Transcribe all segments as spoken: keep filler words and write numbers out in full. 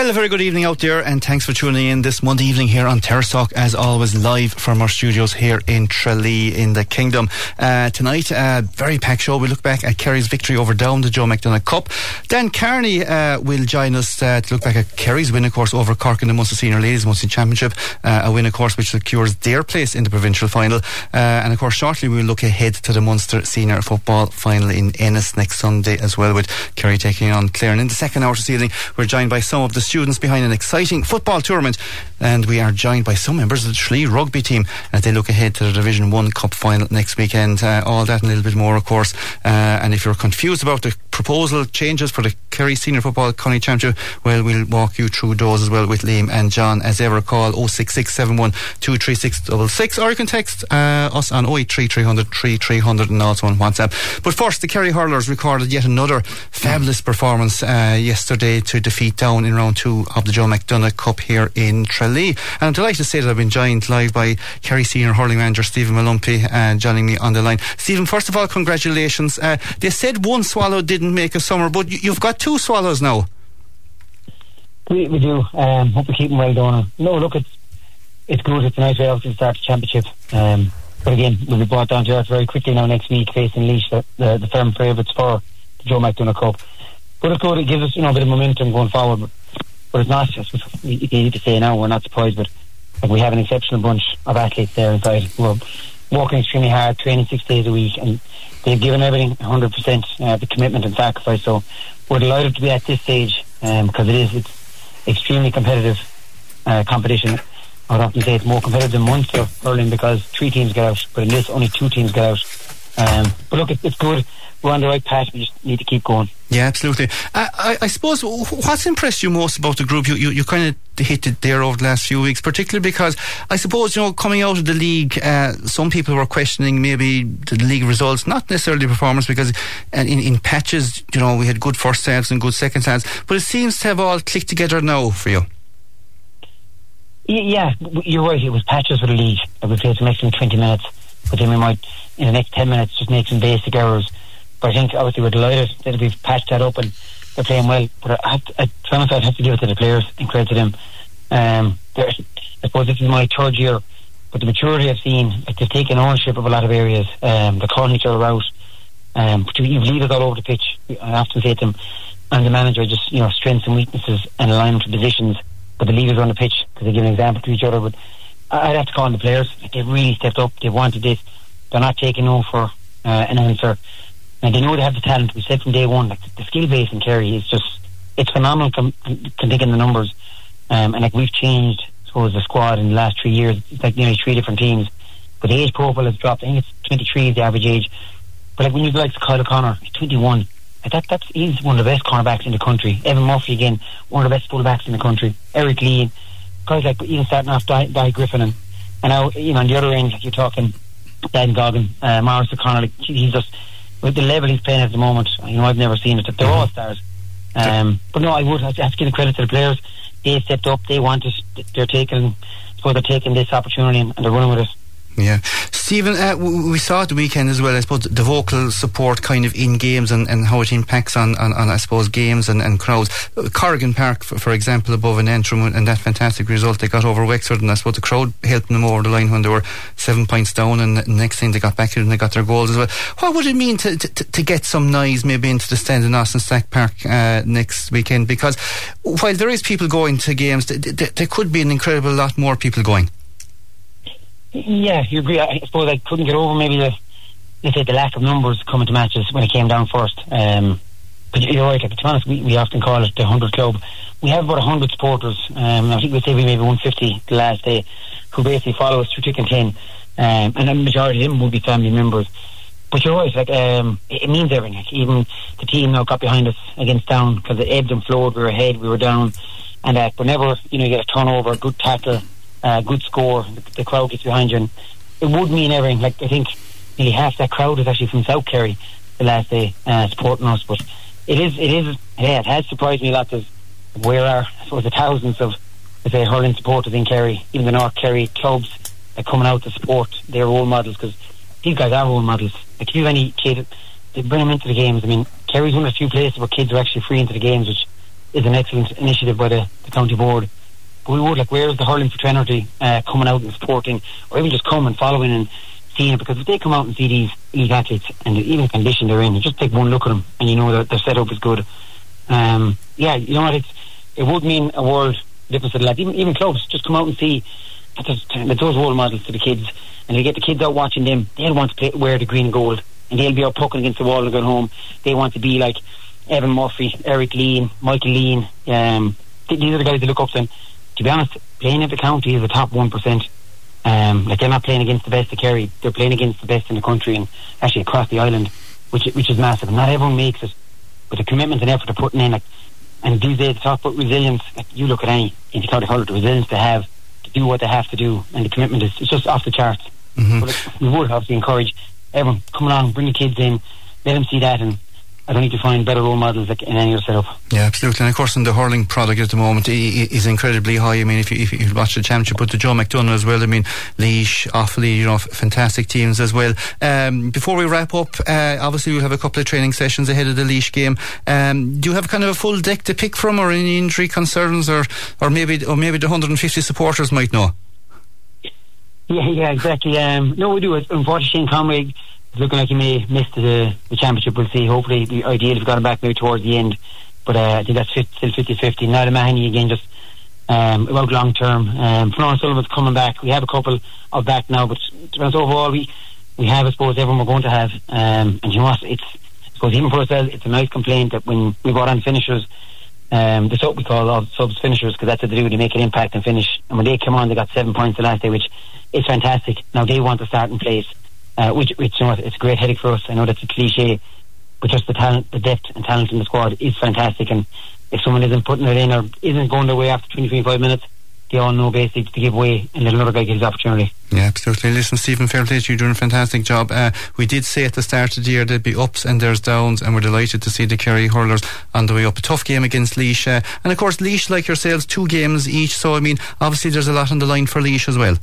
Well, a very good evening out there, and thanks for tuning in this Monday evening here on Terrace Talk, as always live from our studios here in Tralee in the Kingdom. Uh, tonight, uh, very packed show. We look back at Kerry's victory over Down, the Joe McDonagh Cup. Dan Carney uh, will join us uh, to look back at Kerry's win, of course, over Cork in the Munster Senior Ladies Munster Championship. Uh, a win, of course, which secures their place in the provincial final. Uh, and, of course, shortly we'll look ahead to the Munster Senior Football final in Ennis next Sunday as well, with Kerry taking on Clare. And in the second hour this evening, we're joined by some of the students behind an exciting football tournament, and we are joined by some members of the Tralee rugby team as they look ahead to the Division one Cup final next weekend. Uh, all that and a little bit more, of course. Uh, and if you're confused about the proposal changes for the Kerry Senior Football County Championship, well, we'll walk you through those as well with Liam and John. As ever, call oh six six seven one two three six six six, or you can text uh, us on oh eight three three hundred three three hundred and also on WhatsApp. But first, the Kerry hurlers recorded yet another fabulous performance uh, yesterday to defeat Down in round two of the Joe McDonagh Cup here in Tralee. And I'm delighted to say that I've been joined live by Kerry Senior Hurling Manager Stephen Mallumpy uh, joining me on the line. Stephen, first of all, congratulations. Uh, they said one swallow didn't make a summer, but you, you've got two swallows now. We, we do. Um, hope we keep them well done. No, look, it's it's good. It's a nice way out to start the championship. Um, but again, we'll be brought down to earth very quickly now next week, facing Laois, the, the, the firm favourites for the Joe McDonagh Cup. But it's good. It gives us, you know, a bit of momentum going forward. But, but it's not just, you need to say now, we're not surprised, but like, we have an exceptional bunch of athletes there inside who are working extremely hard, training six days a week, and they've given everything one hundred percent, uh, the commitment and sacrifice. So we're delighted to be at this stage, um, because it is it's extremely competitive uh, competition. I would often say it's more competitive than Munster hurling because three teams get out, but in this only two teams get out. Um, but look, it's, it's good. We're on the right path. We just need to keep going. Yeah, absolutely. Uh, I, I suppose what's impressed you most about the group? You, you, you kind of hit it there over the last few weeks, particularly because I suppose, you know, coming out of the league, uh, some people were questioning maybe the league results, not necessarily performance, because in, in patches, you know, we had good first halves and good second halves, but it seems to have all clicked together now for you. Yeah, you're right. It was patches for the league. I would say it's a maximum twenty minutes, but then we might, in the next ten minutes, just make some basic errors. But I think obviously we're delighted that we've patched that up and they're playing well. But I have to, I, I have to give it to the players and credit to them. Um, I suppose this is my third year, but the maturity I've seen, like, they've taken ownership of a lot of areas. Um, they're calling each other out. Um, but you have leaders all over the pitch. I often say to them, I'm the manager, just, you know, strengths and weaknesses and alignment to positions. But the leaders on the pitch, because they give an example to each other. But I'd have to call on the players. Like, they've really stepped up. They wanted this. They're not taking no for uh, an answer. And they know they have the talent. We said from day one, like, the skill base in Kerry is just, it's phenomenal. Can think in the numbers, um, and like, we've changed, I suppose, the squad in the last three years. It's like nearly three different teams, but the age profile has dropped. I think it's twenty-three is the average age. But like, when you like Kyle O'Connor, he's twenty-one. Like, that, that's he's one of the best cornerbacks in the country. Evan Murphy again, one of the best fullbacks in the country. Eric Lee, guys like even starting off Di, Di Griffin, and and now, you know, on the other end, like, you're talking Dan Goggin, uh, Maurice O'Connor. Like, he's just, with the level he's playing at the moment, you know, I've never seen it. They're all stars. Um, but no, I would have to give the credit to the players. They stepped up. They want it. They're taking, I suppose they're taking this opportunity and they're running with it. Yeah. Stephen, uh, we saw at the weekend as well, I suppose, the vocal support kind of in games and, and how it impacts on, on, on I suppose, games and, and crowds. Corrigan Park, for, for example, above an Antrim, and that fantastic result they got over Wexford, and I suppose the crowd helping them over the line when they were seven points down, and the next thing they got back here and they got their goals as well. What would it mean to, to, to get some noise maybe into the stand in Austin Stack Park uh, next weekend? Because while there is people going to games, th- th- there could be an incredible lot more people going. Yeah, you agree. I suppose I couldn't get over maybe the, let's say, the lack of numbers coming to matches when it came down first. Um, but you're right, like, to be honest, we, we often call it the hundred club. We have about one hundred supporters. Um, I think we'd say we maybe one hundred fifty the last day, who basically follow us through thick and thin. Um, and the majority of them will be family members. But you're right, like, um, it, it means everything. Like, even the team now got behind us against Down, because it ebbed and flowed. We were ahead, we were down, and that. Uh, whenever, you know, you get a turnover, a good tackle, Uh, good score, the, the crowd gets behind you, and it would mean everything. Like, I think nearly half that crowd is actually from South Kerry the last day, uh, supporting us. But it is, it is, yeah, it has surprised me a lot. There's, where are, I suppose, the thousands of, let's say, hurling supporters in Kerry, even the North Kerry clubs that coming out to support their role models, because these guys are role models. Like, if you have any kid, they bring them into the games. I mean, Kerry's one of the few places where kids are actually free into the games, which is an excellent initiative by the, the county board. But we would, like, where is the hurling fraternity uh, coming out and supporting, or even just come and following and seeing it? Because if they come out and see these elite athletes and even the condition they're in, you just take one look at them and you know that their setup is good. Um, yeah, you know what, it's, it would mean a world difference to the lads. Even, even clubs, just come out and see that there's, that those role models to the kids, and they get the kids out watching them. They'll want to play, wear the green and gold, and they'll be out pucking against the wall and going home. They want to be like Evan Murphy, Eric Lean, Michael Lean. Um, these are the guys they look up to. And to be honest, playing at the county is the top one percent. Um, like, they're not playing against the best of Kerry, they're playing against the best in the country and actually across the island, which which is massive. And not everyone makes it, but the commitment and effort they're putting in, like, and these days to talk about resilience, like, you look at any inter-county hurler, the resilience they have to do what they have to do, and the commitment is, it's just off the charts. Mm-hmm. But like, we would obviously encourage everyone, come along, bring the kids in, let them see that, and I don't need to find better role models like in any other setup. Yeah, absolutely. And of course, in the hurling product at the moment is incredibly high. I mean, if you, if you watch the championship, but the Joe McDonagh as well. I mean, Laois, Offaly, you know, fantastic teams as well. Um, before we wrap up, uh, obviously we'll have a couple of training sessions ahead of the Laois game. Um, do you have kind of a full deck to pick from, or any injury concerns, or or maybe or maybe the one hundred fifty supporters might know? Yeah, yeah, exactly. Um, no, we do. Unfortunately, Shane Conway, it's looking like he may miss the, the championship. We'll see. Hopefully, the ideal if we got him back maybe towards the end. But uh, I think that's fit, still fifty fifty. Niall Mahoney again, just um, about long term. Um, Florence Sullivan's coming back. We have a couple of back now, but to be honest, overall, we we have, I suppose, everyone we're going to have. Um, and you know what? It's, I suppose, even for ourselves, it's a nice complaint that when we brought on finishers, um, the sub we call all subs finishers, because that's what they do. They make an impact and finish. And when they come on, they got seven points the last day, which is fantastic. Now they want to start in place. Uh, which, which you know, it's a great headache for us. I know that's a cliche, but just the talent, the depth and talent in the squad is fantastic. And if someone isn't putting it in or isn't going their way after twenty, twenty-five minutes, they all know basically to give way and let another guy get his opportunity. Yeah, absolutely. Listen, Stephen, fair play to you, doing a fantastic job. Uh, we did say at the start of the year there'd be ups and there's downs, and we're delighted to see the Kerry hurlers on the way up. A tough game against Laois, uh, and of course Laois, like yourselves, two games each, so I mean obviously there's a lot on the line for Laois as well.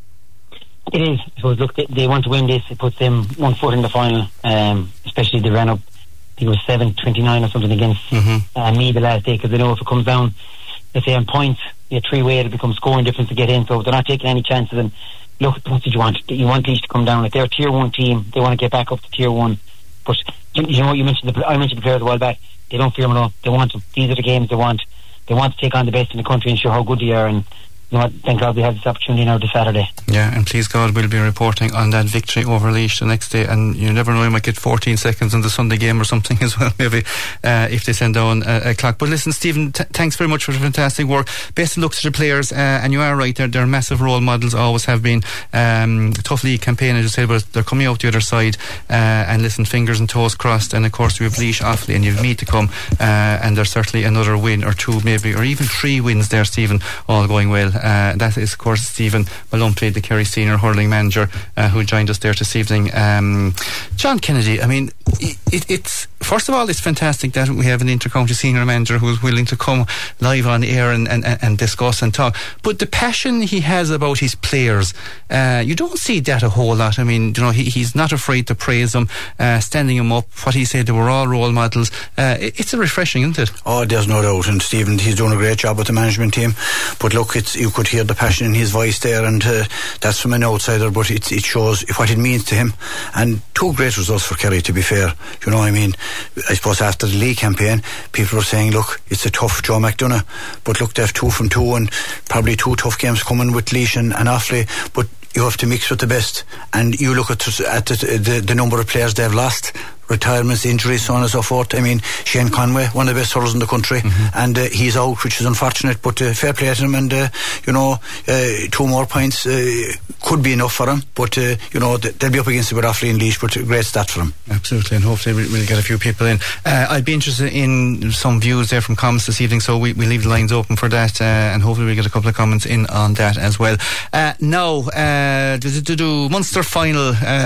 It is. So look, they, they want to win this. It puts them one foot in the final, um, especially they ran up, I think it was seven twenty-nine or something against mm-hmm. uh, me the last day, because they know if it comes down, let's say on points, yeah, three way, it'll become scoring difference to get in, so they're not taking any chances. And look, what did you want? You want Laois to come down. Like, they're a tier one team, they want to get back up to tier one. But you, you know what, you mentioned the, I mentioned the players a while back, they don't fear them at all. They want them. These are the games they want. They want to take on the best in the country and show how good they are. And you know what, thank God we have this opportunity now this Saturday. Yeah, and please God, we'll be reporting on that victory over Laois the next day, and you never know, you might get fourteen seconds in the Sunday game or something as well, maybe, uh, if they send down a, a clock. But listen, Stephen, t- thanks very much for the fantastic work. Best of luck to the players, uh, and you are right, they're, they're massive role models, always have been. Um, tough league campaign, as you said, but they're coming out the other side, uh, and listen, fingers and toes crossed. And of course we have Laois, Offaly, and you have Meath to come, uh, and there's certainly another win or two maybe, or even three wins there, Stephen, all going well. Uh, that is of course Stephen Malumpley, the Kerry senior hurling manager, uh, who joined us there this evening. um, John Kennedy, I mean it, it's first of all, it's fantastic that we have an inter-county senior manager who's willing to come live on air and, and, and discuss and talk, but the passion he has about his players, uh, you don't see that a whole lot. I mean, you know, he, he's not afraid to praise them, uh, standing them up. What he said, they were all role models. uh, it, it's a refreshing, isn't it? Oh, there's no doubt. And Stephen, he's doing a great job with the management team, but look, it's, you could hear the passion in his voice there, and uh, that's from an outsider, but it, it shows what it means to him. And two great results for Kerry, to be fair. You know, I mean, I suppose after the league campaign, people were saying, look, it's a tough Joe McDonagh, but look, they have two from two, and probably two tough games coming with Laois and, and Offaly, but you have to mix with the best. And you look at, at the, the, the number of players they've lost, retirements, injuries, so on and so forth. I mean, Shane Conway, one of the best hurlers in the country, mm-hmm. and uh, he's out, which is unfortunate, but uh, fair play to him. And uh, you know, uh, two more points uh, could be enough for him, but uh, you know, they'll be up against it with Offaly and Laois, but a great stat for him. Absolutely, and hopefully we'll get a few people in. uh, I'd be interested in some views there from comments this evening, so we, we leave the lines open for that, uh, and hopefully we'll get a couple of comments in on that as well. uh, now uh, do, do, do, Munster final, uh,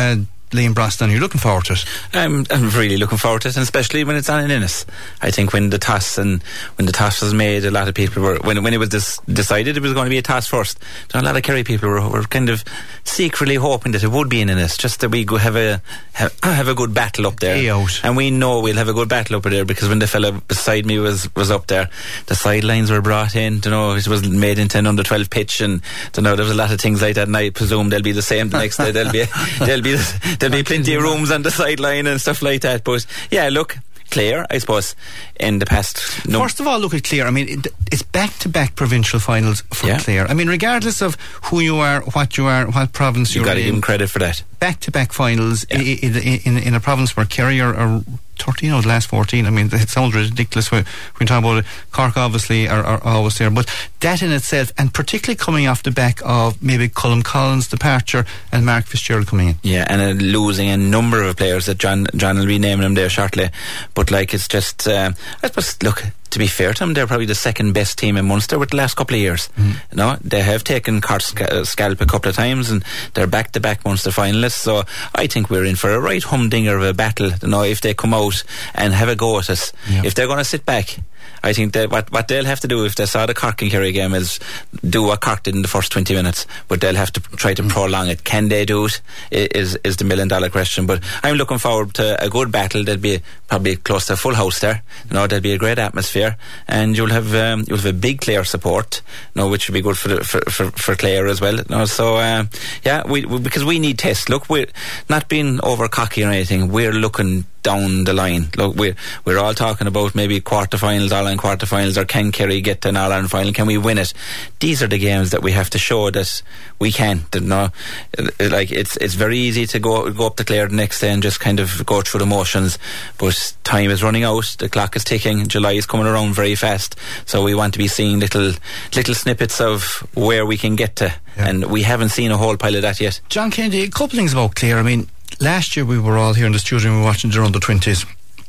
Liam Brosnan, you're looking forward to it? I'm, I'm really looking forward to it, and especially when it's on in Ennis. I think when the toss and when the toss was made, a lot of people were when when it was dis- decided it was going to be a toss first. A lot of Kerry people were, were kind of secretly hoping that it would be in Ennis, just that we go have a have, have a good battle up there. Day out. And we know we'll have a good battle up there, because when the fella beside me was was up there, the sidelines were brought in. You know, it was made into an under twelve pitch, and you know there was a lot of things like that. And I presume they'll be the same the next day. There'll be there'll be there'll be plenty of rooms on the sideline and stuff like that. But yeah, look, Clare, I suppose, in the past. No. First of all, look at Clare. I mean, it, it's back-to-back provincial finals for yeah. Clare. I mean, regardless of who you are, what you are, what province you you're in, you've got to in, give them credit for that. Back-to-back finals yeah. in, in, in, in a province where Kerry are, are thirteen out of the last fourteen. I mean, it sounds ridiculous when we talk about it. Cork obviously are, are always there, but that in itself, and particularly coming off the back of maybe Colm Collins' departure and Mark Fitzgerald coming in. Yeah, and uh, losing a number of players that John John will be naming them there shortly. But like, it's just, uh, I suppose, look, to be fair to them, they're probably the second best team in Munster with the last couple of years. Mm. You know, they have taken Cork's sc- scalp a couple of times, and they're back-to-back Munster finalists. So I think we're in for a right humdinger of a battle. You know, if they come out and have a go at us, yep. if they're going to sit back, I think that what, what they'll have to do if they saw the Cork and Kerry game is do what Cork did in the first twenty minutes, but they'll have to try to prolong it. Can they do it? Is is the million dollar question. But I'm looking forward to a good battle. There'll be probably close to a full house there. You know, there'll be a great atmosphere, and you'll have um, you'll have a big Clare support. You know, which will be good for the, for, for for Clare as well. You know, so uh, yeah, we, we because we need tests. Look, we're not being over cocky or anything. We're looking down the line. Look, we're we're all talking about maybe quarterfinals, All-Ireland quarterfinals, or can Kerry get to an All-Ireland final? Can we win it? These are the games that we have to show that we can. That, no, like it's it's very easy to go go up to Clare the next day and just kind of go through the motions, but time is running out. The clock is ticking. July is coming around very fast, so we want to be seeing little little snippets of where we can get to, yeah. and we haven't seen a whole pile of that yet. John Kennedy, a couple of things about Clare. I mean, last year we were all here in the studio and we were watching their under twenties.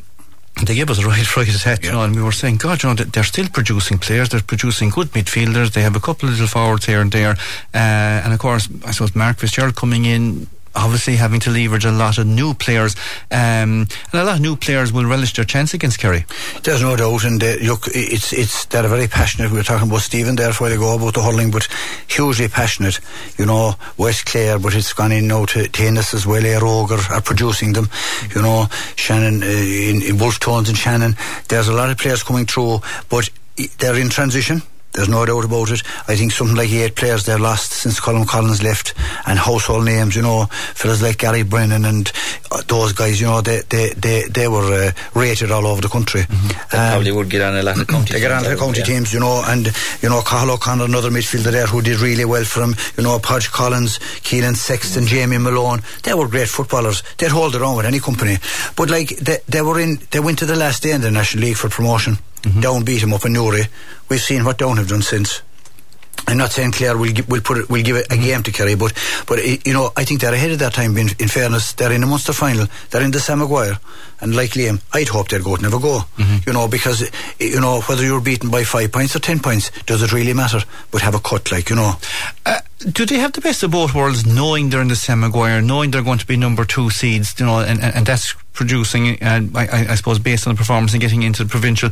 They gave us a right fright attack, yeah. you know, and we were saying, God, you know, they're still producing players, they're producing good midfielders, they have a couple of little forwards here and there, uh, and of course, I suppose Mark Fitzgerald coming in, obviously having to leverage a lot of new players, um, and a lot of new players will relish their chance against Kerry. There's no doubt, and they, look, it's it's they're very passionate. We were talking about Stephen there a while ago about the hurling, but hugely passionate. You know, West Clare, but it's gone in now to Ennis as well. Air Roger are producing them. You know, Shannon uh, in, in Wolf Tones and Shannon. There's a lot of players coming through, but they're in transition. There's no doubt about it. I think something like eight players they're lost since Colm Collins left, and household names, you know, fellas like Gary Brennan and uh, those guys, you know, they they they, they were uh, rated all over the country. Mm-hmm. They um, probably would get on a lot of county they get on a lot of county yeah. teams, you know, and you know, Cathal O'Connor, another midfielder there who did really well for him, you know, Podge Collins, Keelan Sexton, mm-hmm. Jamie Malone, they were great footballers. They'd hold their own with any company. But like they, they were in they went to the last day in the National League for promotion. Mm-hmm. Down beat him up in Newry. We've seen what Down have done since. I'm not saying Clare will will put it, will give it a game to Kerry, but but you know, I think they're ahead of that time. In, in fairness, they're in the Munster final. They're in the Sam Maguire, and like Liam, I'd hope they'd go to never go. Mm-hmm. You know, because you know whether you're beaten by five points or ten points, does it really matter? But have a cut, like you know. Uh, do they have the best of both worlds, knowing they're in the Sam Maguire, knowing they're going to be number two seeds, you know, and and, and that's producing, uh, I, I suppose, based on the performance and getting into the provincial.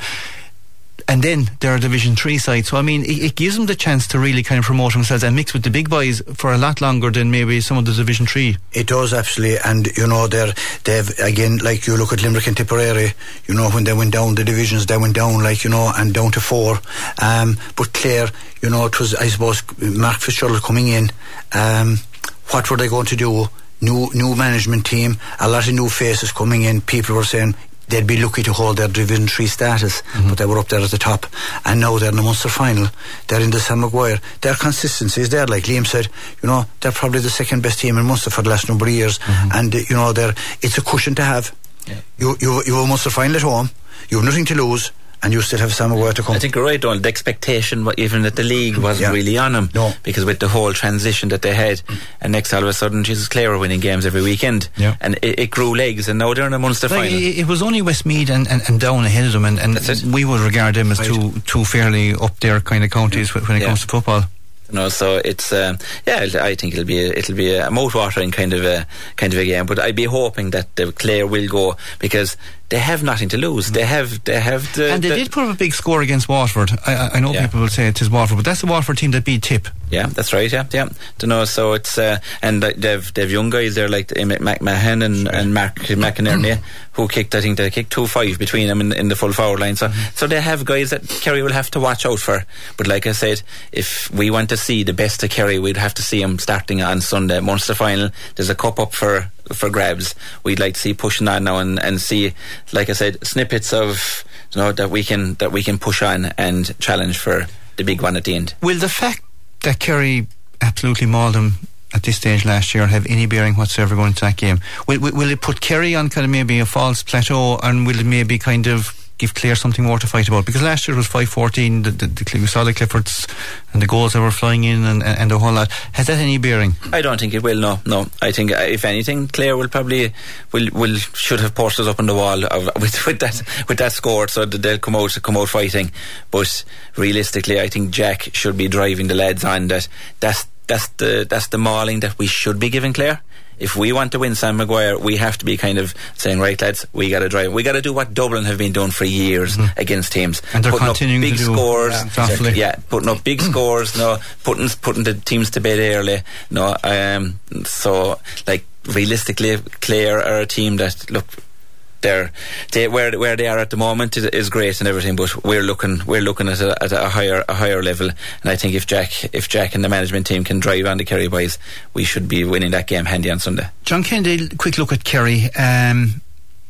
And then they're a Division three side. So, I mean, it, it gives them the chance to really kind of promote themselves and mix with the big boys for a lot longer than maybe some of the Division three. It does, absolutely. And, you know, they're, they've, again, like you look at Limerick and Tipperary, you know, when they went down the divisions, they went down, like, you know, and down to four. Um, but Clare, you know, it was, I suppose, Mark Fitzgerald coming in. Um, what were they going to do? New, new management team, a lot of new faces coming in. People were saying they'd be lucky to hold their Division three status, mm-hmm. but they were up there at the top, and now they're in the Munster final. They're in the Sam Maguire. Their consistency is there, like Liam said. You know, they're probably the second best team in Munster for the last number of years, mm-hmm. and uh, you know, they're it's a cushion to have. Yeah. You you you have a Munster final at home. You have nothing to lose. And you still have Sam Maguire to come. I think you're right, Donald. The expectation, even that the league wasn't yeah. really on them, no. because with the whole transition that they had, mm. and next all of a sudden, Jesus, Clare were winning games every weekend, yeah. and it, it grew legs, and now they're in a Munster like final. It, it was only Westmeath and, and, and Down ahead of them, and, and we would regard them as right. two two fairly up there kind of counties yeah. when it yeah. comes to football. You know, so it's um, yeah. I think it'll be a, it'll be a mouth-watering kind of a kind of a game. But I'd be hoping that the Clare will go, because they have nothing to lose. They have they have the, and they the did put up a big score against Waterford. I, I know yeah. people will say it is Waterford, but that's the Waterford team that beat Tip. Yeah, that's right. Yeah, yeah. You know, so it's uh, and they've they've young guys there like McMahon and, and Mark McInerney, who kicked. I think they kicked two five between them in, in the full forward line. So mm-hmm. so they have guys that Kerry will have to watch out for. But like I said, if we want to see the best of Kerry, we'd have to see them starting on Sunday. Munster final. There's a cup up for for grabs. We'd like to see pushing on now and, and see, like I said, snippets of, you know, that we can that we can push on and challenge for the big one at the end. Will the fact that Kerry absolutely mauled them at this stage last year have any bearing whatsoever going into that game? Will, will, will it put Kerry on kind of maybe a false plateau, and will it maybe kind of give Clare something more to fight about? Because last year it was five fourteen, the, the, the, we saw the Cliffords and the goals that were flying in and, and the whole lot. Has that any bearing? I don't think it will, no. No, I think uh, if anything, Clare will probably will will should have posters up on the wall of, with, with that with that score, so that they'll come out come out fighting. But realistically, I think Jack should be driving the lads on that. That's that's the that's the mauling that we should be giving Clare. If we want to win Sam Maguire, we have to be kind of saying, right lads, we got to drive. We got to do what Dublin have been doing for years mm-hmm. against teams, and they're putting continuing up big to do scores. Yeah, yeah, putting up big scores. No, putting putting the teams to bed early. No, um, so like realistically, Clare are a team that look. They're, they, where where they are at the moment is, is great and everything, but we're looking we're looking at a, at a higher a higher level, and I think if Jack if Jack and the management team can drive on the Kerry boys, we should be winning that game handy on Sunday. John Kennedy, quick look at Kerry. Um,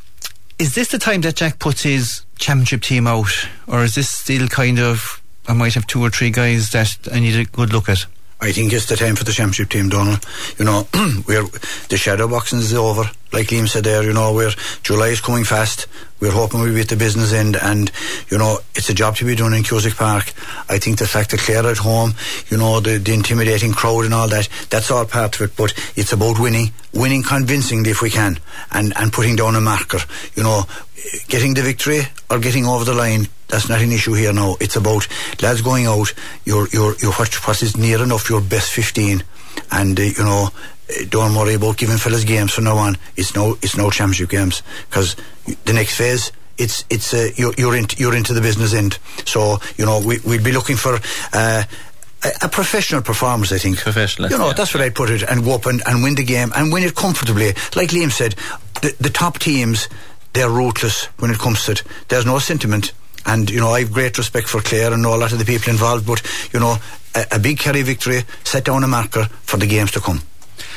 is this the time that Jack puts his championship team out, or is this still kind of, I might have two or three guys that I need a good look at? I think it's the time for the championship team, Donald. You know, we're the shadow boxing is over. Like Liam said there, you know, we're July is coming fast. We're hoping we'll be at the business end, and you know, it's a job to be done in Cusack Park. I think the fact that Clare at home, you know, the, the intimidating crowd and all that, that's all part of it. But it's about winning, winning convincingly if we can, and and putting down a marker. You know, getting the victory or getting over the line. That's not an issue here now. It's about lads going out. You're you're you're what, what is near enough your best fifteen, and uh, you know, don't worry about giving fellas games from now on. It's no it's no championship games, because the next phase it's it's uh, you're you're into you're into the business end. So you know we we'd be looking for uh, a, a professional performance. I think professional. You know yeah. that's what I'd put it, and go up and, and win the game and win it comfortably. Like Liam said, the the top teams, they're ruthless when it comes to it. There's no sentiment. And, you know, I have great respect for Clare and know a lot of the people involved, but, you know, a, a big Kerry victory set down a marker for the games to come.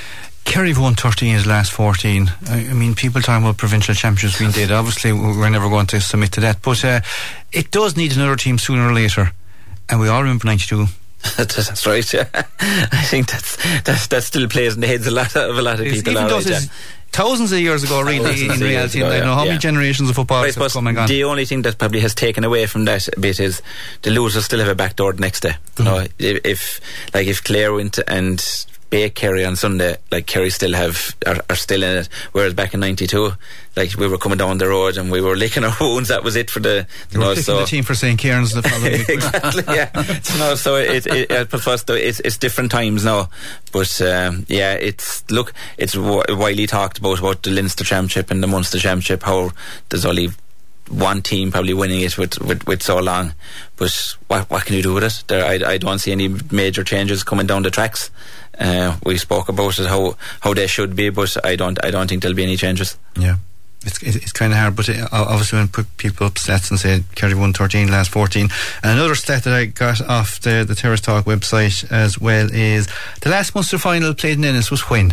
Kerry won thirteen in his last fourteen. I, I mean, people talking about provincial champions being dead. Obviously, we're never going to submit to that. But uh, it does need another team sooner or later. And we all remember ninety-two. That's right, yeah. I think that's, that's that still plays in the heads of a lot of, a lot of people. Even though it's thousands of years ago, really, in reality. Ago, I don't know how yeah. many generations of football have come and gone. The only thing that probably has taken away from that a bit is the losers still have a back door the next day. Mm-hmm. You know, if, if like if Clare went and bake Kerry on Sunday, like Kerry still have are, are still in it, whereas back in ninety-two, like we were coming down the road and we were licking our wounds. That was it for the you know, so the team for Saint Cairns the following week. Exactly, yeah. No, so it, it, it first though it's, it's different times now, but um, yeah, it's look, it's widely talked about about the Leinster Championship and the Munster Championship, how there's only one team probably winning it with, with, with so long, but what what can you do with it? There, I, I don't see any major changes coming down the tracks. Uh, we spoke about it how how they should be, but I don't I don't think there'll be any changes. Yeah, it's it's kind of hard, but it, obviously when put people up stats and say Kerry won thirteen last fourteen, and another stat that I got off the the Terrace Talk website as well is the last Munster final played in Ennis was when?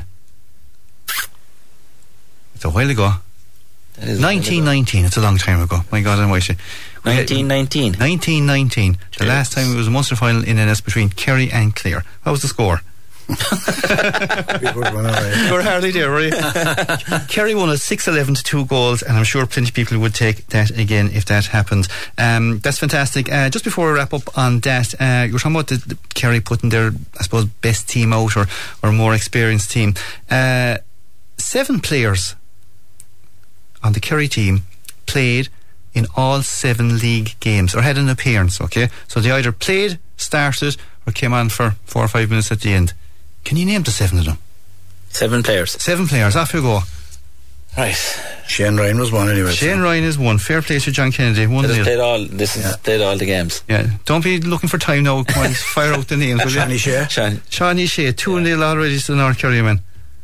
It's a while ago. nineteen nineteen. It's a long time ago. My God almighty. nineteen nineteen. nineteen nineteen. The last time it was a Munster final in Ennis between Kerry and Clare. What was the score? Good one, all right. You were hardly there, were you? Kerry won at six eleven to two goals, and I'm sure plenty of people would take that again if that happened. Um, that's fantastic. Uh, just before we wrap up on that, uh, you were talking about the, the Kerry putting their, I suppose, best team out, or, or more experienced team. Uh, seven players on the Kerry team played in all seven league games, or had an appearance, okay? So they either played, started, or came on for four or five minutes at the end. Can you name the seven of them? Seven players. Seven players, off you go. Right. Shane Ryan was one anyway. Shane so. Ryan is one. Fair play to John Kennedy. One This nil. played all. This is Yeah. played all the games. Yeah. Don't be looking for time now. Come on, fire out the names, will you? Shani Shea. Sean, Shawnee Shea, two nil already to the North Kerry men.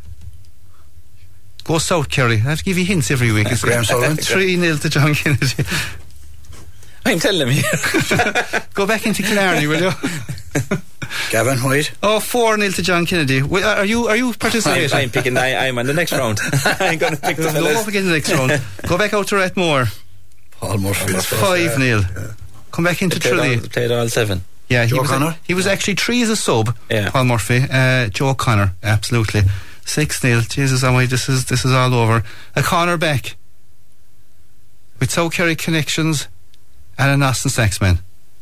Go South Kerry. I have to give you hints every week. It's Graham Sullivan. three nil to John Kennedy. I'm telling him. Go back into Killarney, will you? Gavin White. Oh, four nil to John Kennedy. Well, are you are you I'm, participating? I'm picking. I, I'm on the next round. I'm going to pick the Go fellas. up again the next round. Go back out to Rathmore. Paul Murphy. five nil. Yeah. Come back into They played Tralee. all, played all seven. Yeah, he Joe was, Connor? he was actually three as a sub. Yeah. Paul Murphy, uh, Joe Connor, absolutely. Six nil. Jesus, oh my, this is this is all over. A corner back with South Kerry connections and an Austin Saxman.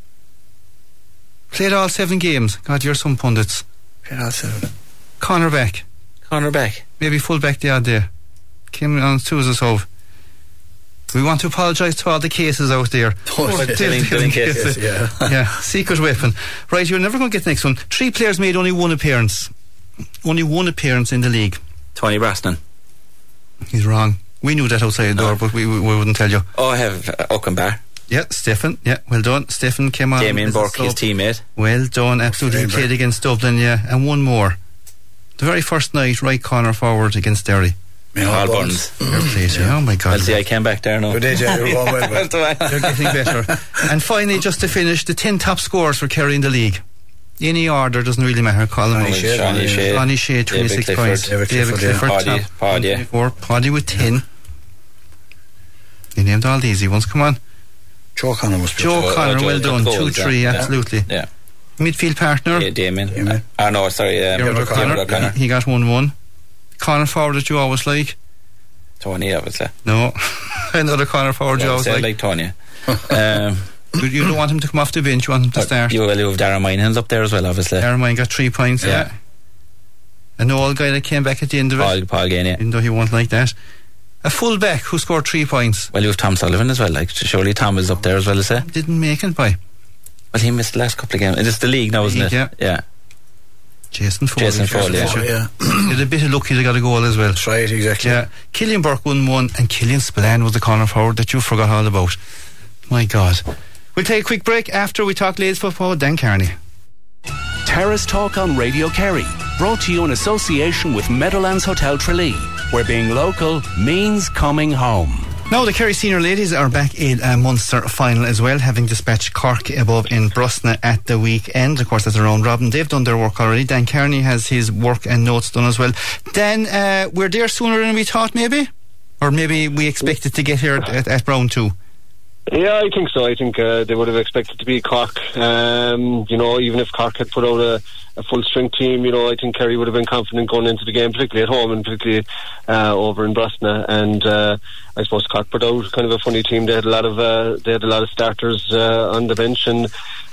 Played all seven games. God, you're some pundits. Yeah, seven. Corner back, Corner back. maybe full back the odd day. Came on two as a sub. We want to apologise to all the cases out there. Oh, Poor yeah. Dylan Dylan cases. cases, yeah. Yeah, secret weapon. Right, you're never going to get the next one. Three players made only one appearance. Only one appearance in the league. Tony Brosnan. He's wrong. We knew that outside the door, but we, we, we wouldn't tell you. Oh, I have uh, Oakenbar. Yeah, Stephen. Yeah, well done. Stephen came on. Damien as a Burke, his sub. teammate. Well done, absolutely. He Greenberg. played against Dublin, yeah. And one more. The very first night, right corner forward against Derry. All Burns. Fair play to you. Oh my God. Well, see, I came back there now. Good day, Jerry. You're going well, well. That's the way. They're getting better. And finally, just to finish, the ten top scores for Kerry in the league. Any order doesn't really matter. Call them Johnny out. Shea, Johnny Shea. Johnny Shea, twenty-six David points. Clifford. David David Clifford, Clifford, yeah. top. Paddy, Paddy. twenty-four. Paddy with ten. You named all the easy ones. Come on. Joe Connor was Joe Oh, Connor, Joe well got done. goals, two yeah. three, Yeah. absolutely. Yeah. Midfield partner. Yeah, Damien. Damien. Oh, no, sorry. Um, Dermot Dermot O'Connor. O'Connor, O'Connor. He got one one. Corner forward that you always like. Tony, obviously. No. Another corner forward you Yeah, always say like. like Tony. um, You, you don't want him to come off the bench, you want him to start. you will have Darren Moynihan's up there as well, obviously. Armine got three points, yeah. Yeah. An old guy that came back at the end of it, Paul, Paul Gainey. even though he won't like that. A full back who scored three points. Well, you have Tom Sullivan as well. Like, surely Tom is up there as well, is he? Didn't make it by Well, he missed the last couple of games. It's the league now, isn't League, it? yeah. Yeah. Jason Foley. Jason Foley, yeah. Oh, yeah. Did a bit of luck, he got a goal as well. That's right, exactly. Yeah, Killian Burke won one, and Killian Spillane was the corner forward that you forgot all about. My God. We'll take a quick break after we talk Leeds football with Dan Carney. Terrace Talk on Radio Kerry, brought to you in association with Meadowlands Hotel Tralee, where being local means coming home. Now the Kerry senior ladies are back in a Munster final as well, having dispatched Cork above in Brusna at the weekend. Of course, that's a round robin. They've done their work already. Dan Kearney has his work and notes done as well. Dan, uh, we're there sooner than we thought, maybe? Or maybe we expected to get here at, at, at round two. Yeah, I think so. I think uh, they would have expected to beat Cork. Um, you know, even if Cork had put out a, a full strength team, you know, I think Kerry would have been confident going into the game, particularly at home and particularly uh, over in Brosna. And uh, I suppose Cork put out kind of a funny team. They had a lot of uh, they had a lot of starters uh, on the bench, and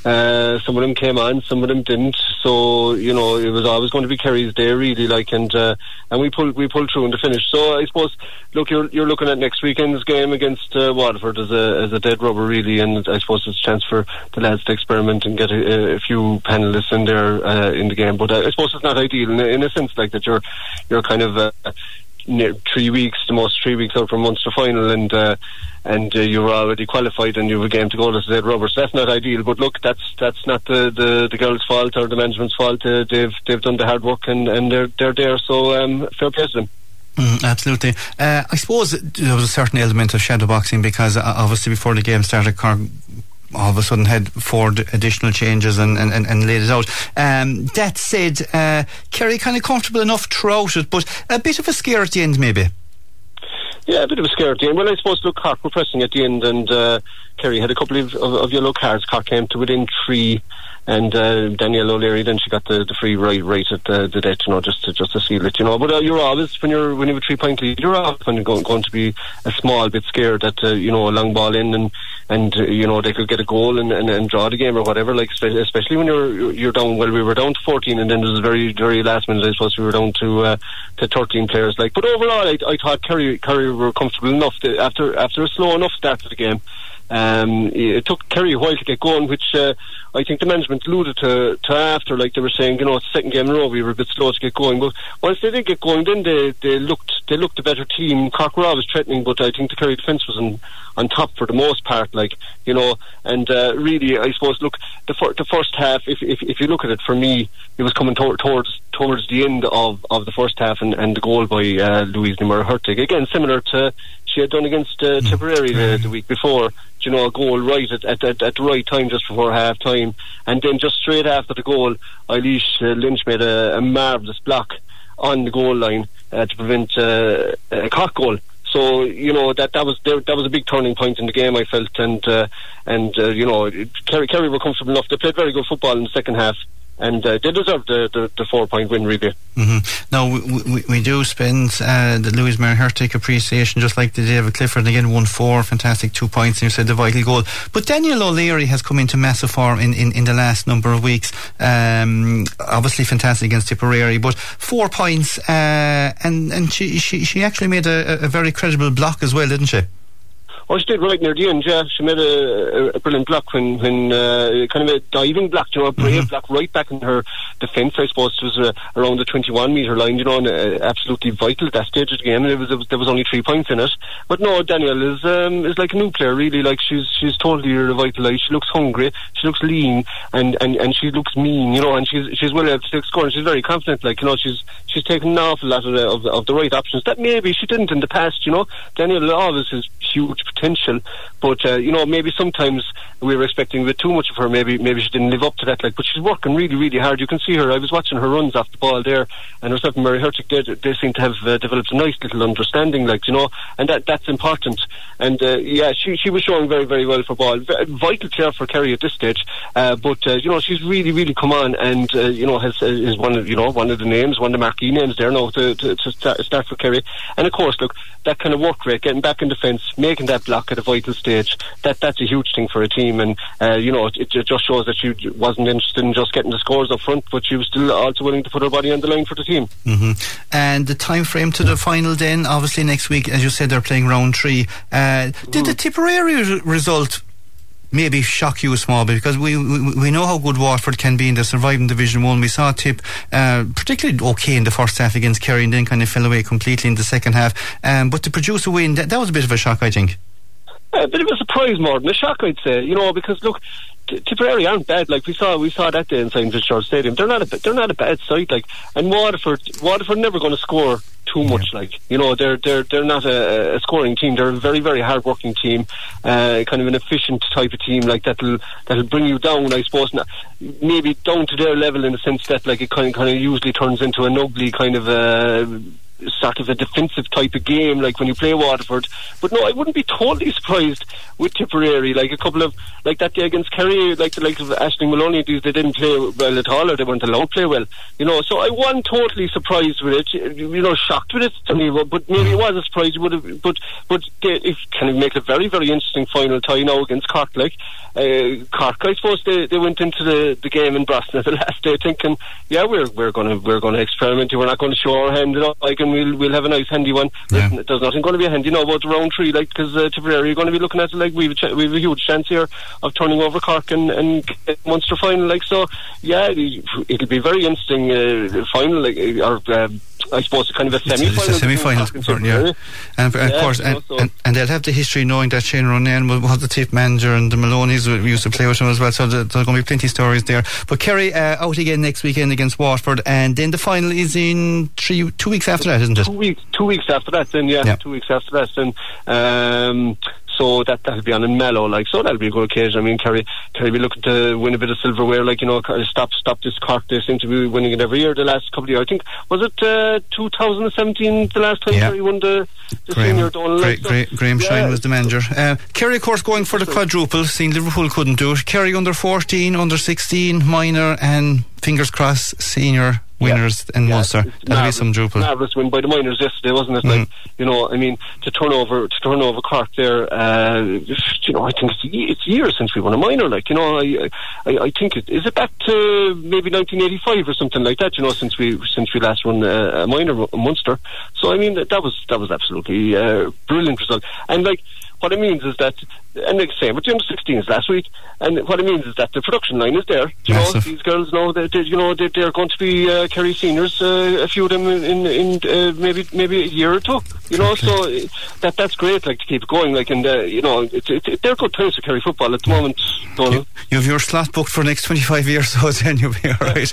uh, some of them came on, some of them didn't. So you know, it was always going to be Kerry's day, really. Like, and uh, and we pulled we pulled through in the finish. So I suppose, look, you're you're looking at next weekend's game against uh, Waterford as a as a dead rubber, really. And I suppose it's a chance for the lads to experiment and get a, a few panelists in there uh, in the game. But I, I suppose it's not ideal in, in a sense, like that you're you're kind of uh, near three weeks, the most three weeks out from Munster final, and uh, and uh, you're already qualified and you have a game to go to dead rubber. So that's not ideal. But look, that's that's not the, the, the girls' fault or the management's fault. Uh, they've they've done the hard work and, and they're they're there. So um, fair play to them. Mm, absolutely. Uh, I suppose there was a certain element of shadowboxing because uh, obviously before the game started, Cork all of a sudden had four d- additional changes and, and, and, and laid it out. Um, that said, uh, Kerry kind of comfortable enough throughout it, but a bit of a scare at the end maybe. Yeah, a bit of a scare at the end. Well, I suppose, look, Cork were pressing at the end, and uh, Kerry had a couple of, of, of yellow cards. Cork came to within three, and uh, Danielle O'Leary, then she got the, the free right right at the, the death, you know, just to, just to seal it, you know. But uh, you're always, when you're when you have a three-point lead, you're always going, going to be a small bit scared that, uh, you know, a long ball in and, and uh, you know, they could get a goal and, and, and draw the game or whatever, like, especially when you're you're down, well, we were down to fourteen, and then there was a very, very last minute, I suppose, we were down to uh, to thirteen players, like. But overall, I, I thought Kerry, Kerry were comfortable enough to, after after a slow enough start to the game. Um, it took Kerry a while to get going, which uh, I think the management alluded to, to after, like they were saying, you know, it's the second game in a row, we were a bit slow to get going. But once they did get going, then they, they looked they looked a better team. Cork were always threatening, but I think the Kerry defence was on, on top for the most part, like, you know, and uh, really, I suppose, look, the, fir- the first half, if, if if you look at it, for me, it was coming to- towards towards the end of, of the first half, and, and the goal by uh, Louise Nimmer-Hurtig, again, similar to she had done against uh, Tipperary the, the week before, you know, a goal right at, at, at, at the right time just before half time, and then just straight after the goal, Eilish uh, Lynch made a, a marvellous block on the goal line uh, to prevent uh, a Cork goal. So, you know, that that was that was a big turning point in the game, I felt, and uh, and uh, you know, Kerry, Kerry were comfortable enough. They played very good football in the second half, and uh, they deserved the, the, the four point win, really. Mm-hmm. Now we, we, we do spend uh, the Louise Nimmer-Hurtig appreciation, just like the David Clifford, and again won four fantastic two points, and you said the vital goal. But Daniel O'Leary has come into massive form in, in, in the last number of weeks. Um, obviously fantastic against Tipperary, but four points, uh, and and she, she she actually made a, a very credible block as well, didn't she? Oh, she did right near the end, yeah. She made a, a, a brilliant block when, when uh, kind of a diving block, you know, a brave mm-hmm. block right back in her defence, I suppose. It was uh, around the twenty-one metre line, you know, and uh, absolutely vital at that stage of the game. There was, was there was only three points in it. But no, Danielle is um, is like a new player, really. Like, she's she's totally revitalised. She looks hungry, she looks lean, and, and, and she looks mean, you know, and she's she's well able to score, and she's very confident, like, you know, she's she's taken an awful lot of the, of the, of the right options that maybe she didn't in the past, you know. Danielle always has huge potential, but uh, you know, maybe sometimes we were expecting a bit too much of her. Maybe maybe she didn't live up to that. Like, but she's working really, really hard. You can see her. I was watching her runs off the ball there, and herself and Mary Hurtig, they, they seem to have uh, developed a nice little understanding, like, you know, and that that's important. And uh, yeah, she she was showing very, very well for ball. V- vital player for Kerry at this stage. Uh, but uh, you know, she's really, really come on, and uh, you know, has uh, is one of you know one of the names, one of the marquee names there now to to, to start, start for Kerry. And of course, look, that kind of work rate, getting back in defence, making that block at a vital stage, that that's a huge thing for a team. And uh, you know, it, it just shows that she wasn't interested in just getting the scores up front, but she was still also willing to put her body on the line for the team. Mm-hmm. And the time frame to the final then, obviously next week, as you said, they're playing round three. Uh, mm. Did the Tipperary re- result maybe shock you a small bit, because we, we we know how good Waterford can be in the surviving Division One. We saw Tip uh, particularly okay in the first half against Kerry, and then kind of fell away completely in the second half. Um, but to produce a win, that, that was a bit of a shock, I think. A bit of a surprise more than a shock, I'd say. You know, because look, T- Tipperary aren't bad. Like we saw, we saw that day inside Fitzgerald Stadium. They're not a they're not a bad side. Like, and Waterford, Waterford never going to score too much. Yeah. Like, you know, they're they're they're not a, a scoring team. They're a very, very hard working team, uh, kind of an efficient type of team. Like, that'll that'll bring you down, I suppose. Not, maybe down to their level, in the sense that, like, it kind of, kind of usually turns into an ugly kind of uh, sort of a defensive type of game, like when you play Waterford. But no, I wouldn't be totally surprised with Tipperary. Like a couple of, like that day against Kerry, like the likes of Aisling Maloney, these, they didn't play well at all, or they weren't allowed to play well, you know. So I wasn't totally surprised with it, you know, shocked with it to me, but maybe it was a surprise. You would have, but but they, it kind of makes a very, very interesting final tie now against Cork. Like uh, Cork, I suppose they, they went into the, the game in Boston at the last day thinking, yeah, we're we're gonna we're gonna experiment. We're not going to show our hand, you know, like, and we'll we'll have a nice handy one. Yeah. Listen, there's nothing going to be a handy, you know, about the round three, like, because uh, Tipperary are going to be looking at it like we've a ch- we've a huge chance here of turning over Cork and and get Munster final. Like, so yeah, it'll be very interesting uh, final, like, or um, I suppose kind of a semi-final. It's a semi-final, for, yeah. And of yeah, course, and, know, so. and, and they'll have the history knowing that Shane Ronan was the Tip manager, and the Maloney's we used to play with him as well. So there's going to be plenty of stories there. But Kerry uh, out again next weekend against Waterford, and then the final is in three, two weeks after that, isn't it? Two weeks, two weeks after that. Then yeah, yeah. two weeks after that. Then. Um, So that that'll be on in Mallow, like, so that'll be a good occasion. I mean, Kerry Kerry be looking to win a bit of silverware, like, you know, stop stop this Cork. They seem to be winning it every year. The last couple of years, I think, was it uh, two thousand seventeen the last time yeah. Kerry won the, the Graham, senior Donald? Gra- Gra- Gra- Graham yeah. Shine was the manager. Uh, Kerry, of course, going for the quadruple. Seeing Liverpool couldn't do it. Kerry under fourteen, under sixteen, minor, and fingers crossed senior winners yeah. in yeah. Munster. That'll be some druple. Marvellous win by the minors yesterday, wasn't it? Mm. Like, you know, I mean, to turn over to turn over Cork there, uh, you know, I think it's, it's years since we won a minor. Like, you know, I I, I think it is it back to maybe nineteen eighty-five or something like that. You know, since we since we last won a, a minor a Munster. So I mean, that, that was that was absolutely uh, brilliant result. And like, what it means is that and the same with the under sixteens last week. And what it means is that the production line is there. You know, these girls know that they, you know they, they're going to be uh, Kerry seniors. Uh, a few of them in in, in uh, maybe maybe a year or two. You know, so that that's great. Like to keep it going. Like and uh, you know, it's it, it, they're good times for Kerry football at the moment. You, you have your slot booked for the next twenty-five years, so then you'll be all right.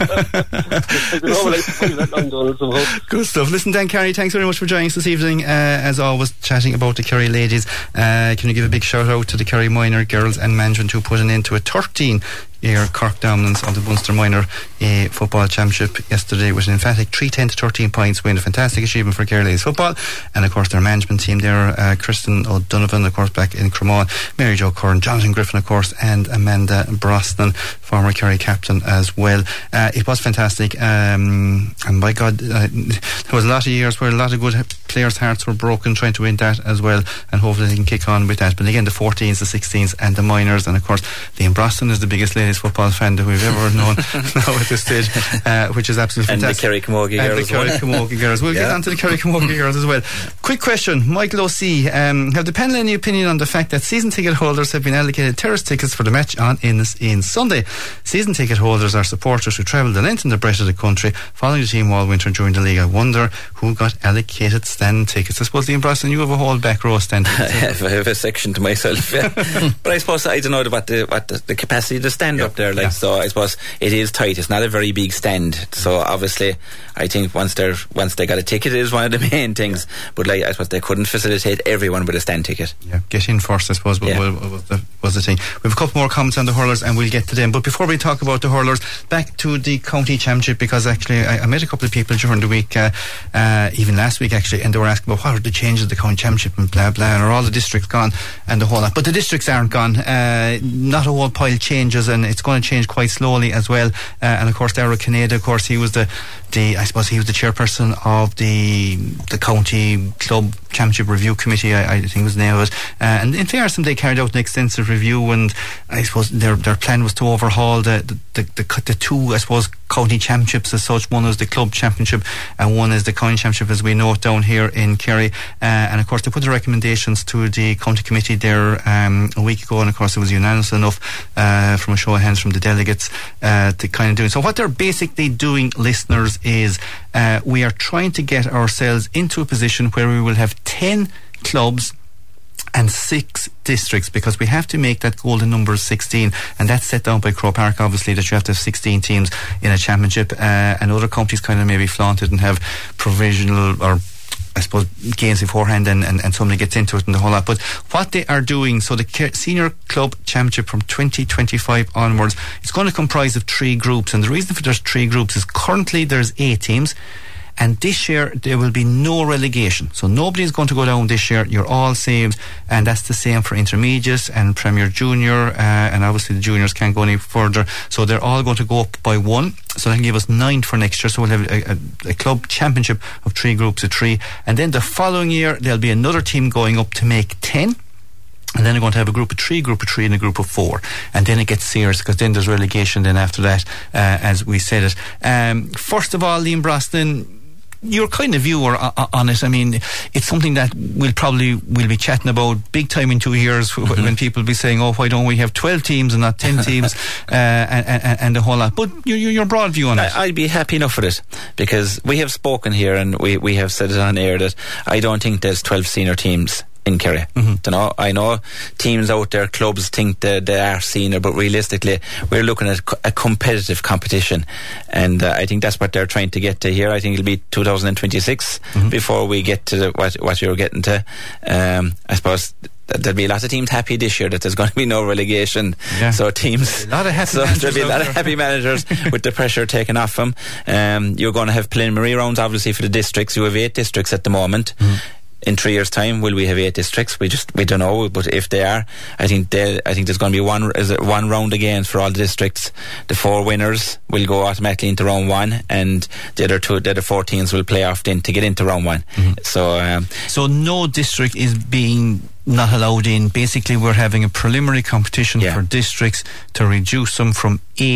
Good stuff. Listen, Dan Carey, thanks very much for joining us this evening. Uh, as always, chatting about the Kerry ladies. Uh, can you give a big shout out to the Kerry minor girls and management who put an end to a thirteen year Cork dominance of the Munster Minor uh, Football Championship yesterday with an emphatic three ten to thirteen points win. A fantastic achievement for Kerry ladies football. And of course their management team there, uh, Kristen O'Donovan, of course, back in Cremon, Mary Jo Curran, Jonathan Griffin, of course, and Amanda Brosnan, former Kerry captain as well. Uh, it was fantastic, um, and by God, uh, there was a lot of years where a lot of good players' hearts were broken trying to win that as well, and hopefully they can kick on with that. But again, the fourteens, the sixteens and the minors, and of course Liam Brosnan is the biggest ladies football fan that we've ever known now at this stage, uh, which is absolutely and fantastic. And the Kerry Camogie girls as well. And the Kerry Camogie girls. We'll yeah. get on to the Kerry Camogie girls as well. Quick question, Michael O'C. Um, have the panel any opinion on the fact that season ticket holders have been allocated terrace tickets for the match on in, in Sunday? Season ticket holders are supporters who travel the length and the breadth of the country following the team all winter during the league. I wonder who got allocated stand tickets. I suppose, Liam Brosnan, you have a whole back row stand tickets. I have, I have a section to myself, yeah. But I suppose I don't know what the what the, the capacity to stand yep. up there like yeah. So I suppose it is tight. It's not a very big stand, so obviously I think once they're once they got a ticket, it is one of the main things. Yeah. But like I suppose they couldn't facilitate everyone with a stand ticket. Yeah, get in first, I suppose, yeah. was, the, was the thing. We have a couple more comments on the hurlers and we'll get to them. But before we talk about the hurlers, back to the county championship, because actually I, I met a couple of people during the week, uh, uh, even last week actually, and they were asking about what are the changes of the county championship and blah blah, and are all the districts gone and the whole lot. But the districts aren't gone. Uh, not a whole pile changes, and it's going to change quite slowly as well. Uh, and of course, Darragh Canada, of course, he was the, the I suppose he was the chairperson of the the county club championship review committee. I, I think was the name of it. Uh, and in fairness, they carried out an extensive review, and I suppose their their plan was to overhaul the the, the, the, the two, I suppose, county championships as such. One is the club championship and one is the county championship as we know it down here in Kerry. Uh, and of course they put the recommendations to the county committee there um, a week ago, and of course it was unanimous enough uh, from a show of hands from the delegates uh, to kind of do it. So what they're basically doing, listeners, is uh, we are trying to get ourselves into a position where we will have ten clubs and six districts, because we have to make that golden number sixteen, and that's set down by Croke Park, obviously, that you have to have sixteen teams in a championship, uh, and other counties kind of maybe flaunt it and have provisional or I suppose games beforehand, and, and, and somebody gets into it and the whole lot. But what they are doing, so the senior club championship from twenty twenty-five onwards, it's going to comprise of three groups, and the reason for there's three groups is currently there's eight teams. And this year there will be no relegation, so nobody's going to go down this year. You're all saved, and that's the same for intermediate and Premier Junior, uh, and obviously the juniors can't go any further, so they're all going to go up by one, so they can give us nine for next year. So we'll have a, a, a club championship of three groups of three, and then the following year there'll be another team going up to make ten. And then they're going to have a group of three, group of three, and a group of four. And then it gets serious, because then there's relegation then after that, uh, as we said it. Um, first of all, Liam Brosnan, your kind of view on it. I mean, it's something that we'll probably we'll be chatting about big time in two years mm-hmm. when people will be saying, oh, why don't we have twelve teams and not ten teams, uh, and, and, and the whole lot. But your, your broad view on it. I'd be happy enough with it, because we have spoken here and we, we have said it on air that I don't think there's twelve senior teams in Kerry. Mm-hmm. You know, I know teams out there, clubs think that they are senior, but realistically we're looking at a competitive competition, and uh, I think that's what they're trying to get to here. I think it'll be two thousand twenty-six mm-hmm. before we get to the, what, what you're getting to. um, I suppose there'll be a lot of teams happy this year that there's going to be no relegation. Yeah. So teams, a lot of happy so there'll be a lot of happy managers with the pressure taken off them. Um, you're going to have preliminary rounds, obviously, for the districts. You have eight districts at the moment. Mm. In three years' time, will we have eight districts? We just we don't know. But if they are, I think they, I think there's going to be one is it one round again for all the districts. The four winners will go automatically into round one, and the other two, the other four teams will play off then to get into round one. Mm-hmm. So, um, so no district is being not allowed in. Basically, we're having a preliminary competition yeah. for districts to reduce them from eight. eight.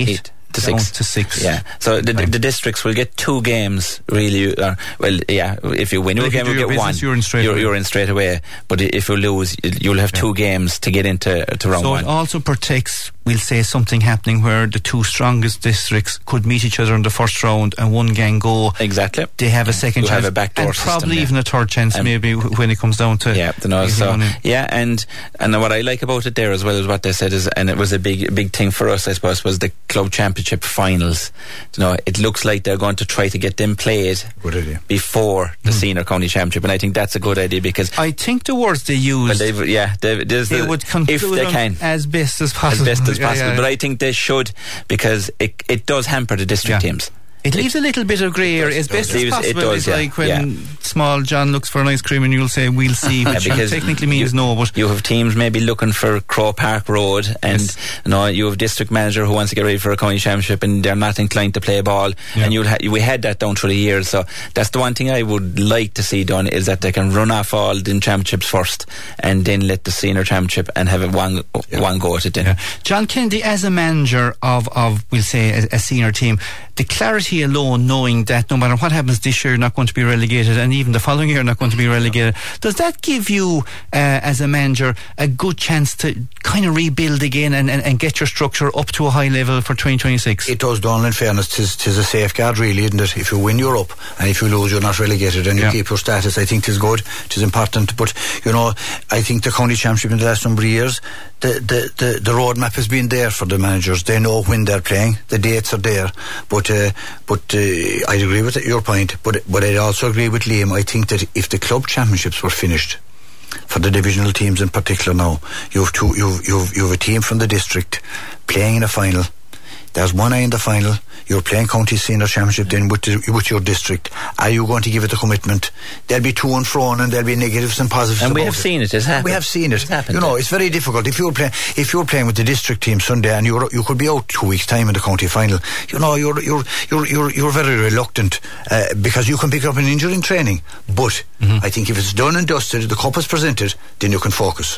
to down six. to six. Yeah. So the, the, the districts will get two games, really. Or, well, yeah, if you win Well, your if you game, do you'll your get business, one. you're in straight you're, away. you're in straight away. But if you lose, you'll have two games to get into to round So one. it also protects, we'll say, something happening where the two strongest districts could meet each other in the first round and one gang go. Exactly. They have a second You chance. have a backdoor and system, probably yeah. even a third chance And- maybe w- when it comes down to Yeah, you know, getting so on in. yeah, and and what I like about it there as well is what they said is, and it was a big big thing for us, I suppose, was the club championship finals. You know, it looks like they're going to try to get them played Good idea. before the senior county championship, and I think that's a good idea because. I think the words they use, Well, they've, yeah, they've, there's they the, would if conclude they them can, as best as possible. as best as Yeah, possible. yeah. But I think they should because it it does hamper the district Yeah. teams. It leaves a little bit of grey area, as it best does. as Leaves- it possible. does, It's yeah, like when yeah. small John looks for an ice cream and you'll say, we'll see, which Yeah, because technically means you, no, but you have teams maybe looking for Crow Park Road, and Yes. you know you have district manager who wants to get ready for a county championship, and they're not inclined to play ball. Yeah. And you'll ha- we had that down through the years, so that's the one thing I would like to see done is that they can run off all the championships first, and then let the senior championship and have it one one go at it. Then yeah. John Kennedy, as a manager of, of we'll say, a, a senior team, the clarity alone, knowing that no matter what happens this year, you're not going to be relegated, and even the following year, not going to be relegated, does that give you, uh, as a manager, a good chance to kind of rebuild again and, and, and get your structure up to a high level for twenty twenty-six? It does, Donald, in fairness. Tis, tis a safeguard, really, isn't it? If you win, you're up, and if you lose, you're not relegated, and you Yeah. keep your status. I think tis good, tis important. But, you know, I think the county championship in the last number of years, the, the, the, the roadmap has been there for the managers. They know when they're playing. The dates are there. But uh, but uh, I agree with your point. But but I also agree with Liam. I think that if the club championships were finished, for the divisional teams in particular now, you have two, you've, you've, you have a team from the district playing in a final. There's one eye in the final. You're playing county senior championship then with, the, with your district. Are you going to give it the commitment? There'll be to and fro, and there'll be negatives and positives. and we about have it. seen it. It's happened. We have seen it. It's happened. You know, it's very difficult. If you're playing, if you're playing with the district team Sunday, and you're you could be out two weeks' time in the county final. You know, you're you're you're you're, you're very reluctant uh, because you can pick up an injury in training. But Mm-hmm. I think if it's done and dusted, the cup is presented, then you can focus.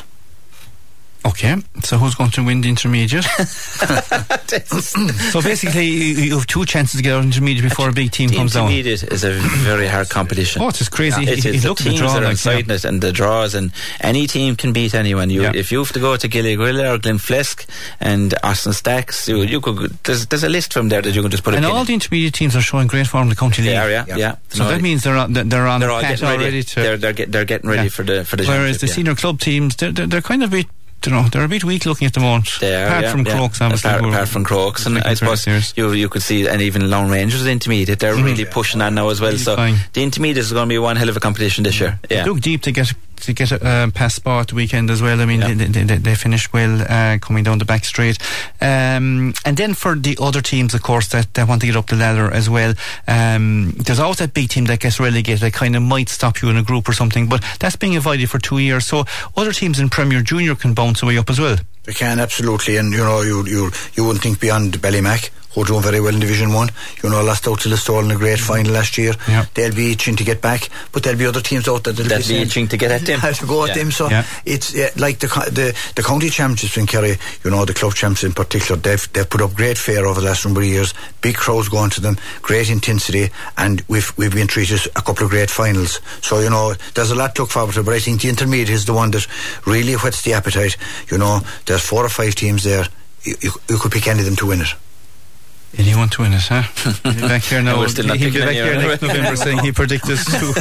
Okay, so who's going to win the intermediate? So basically, you, you have two chances to get out intermediate before a big team The comes down. intermediate is a very hard competition. Oh, it's just crazy. It He- is. he The looked at the teams draw, that are like, inside yeah. it and the draws, and any team can beat anyone. You, Yeah. if you have to go to Gilligwilla or Glenflesk and Austin Stacks, you, you could. There's, there's a list from there that you can just put And a pin all in. the intermediate teams are showing great form in the county league. They are, yeah, Yeah. yeah. So No, that means they're on, they're on they're the all path getting ready. already to. they're they're, get, they're getting ready Yeah. for the for the. Whereas the championship, yeah. senior club teams, they're, they're, they're kind of a bit, you know, they're a bit weak looking at the moment. They are, apart yeah, from yeah. Crokes, obviously. Apart, who are apart from Crokes, and taking I it very suppose serious. you you could see, and even Lone Rangers intermediate, they're really pushing on now as well. Really So fine. the intermediate is going to be one hell of a competition this year. Yeah. They dug deep to get to get a uh, past Spa at the weekend as well. I mean, Yeah. they, they, they, they finished well uh, coming down the back straight. Um, and then for the other teams, of course, that, that want to get up the ladder as well, um, there's always that big team that gets relegated that kind of might stop you in a group or something, but that's being avoided for two years. So other teams in Premier Junior can bounce away up as well. They can, absolutely, and you know, you you you wouldn't think beyond Ballymac, who are doing very well in Division One. You know, lost out to Listowel in a great final last year. Yeah. They'll be itching to get back, but there'll be other teams out there that'll That'll be be saying, itching to get at them. have to go at Yeah. them. So Yeah. it's uh, like the, co- the the county championships in Kerry. You know, the club champs in particular. They've they've put up great fare over the last number of years. Big crowds going to them, great intensity, and we've we've been treated a couple of great finals. So you know, there's a lot to look forward to. But I think the intermediate is the one that really whets the appetite. You know, there's four or five teams there. You, you, you could pick any of them to win it. Anyone to win it, huh? He'll be back here now. We're still not He'll be picking back any, here are we? next November saying he predicted to,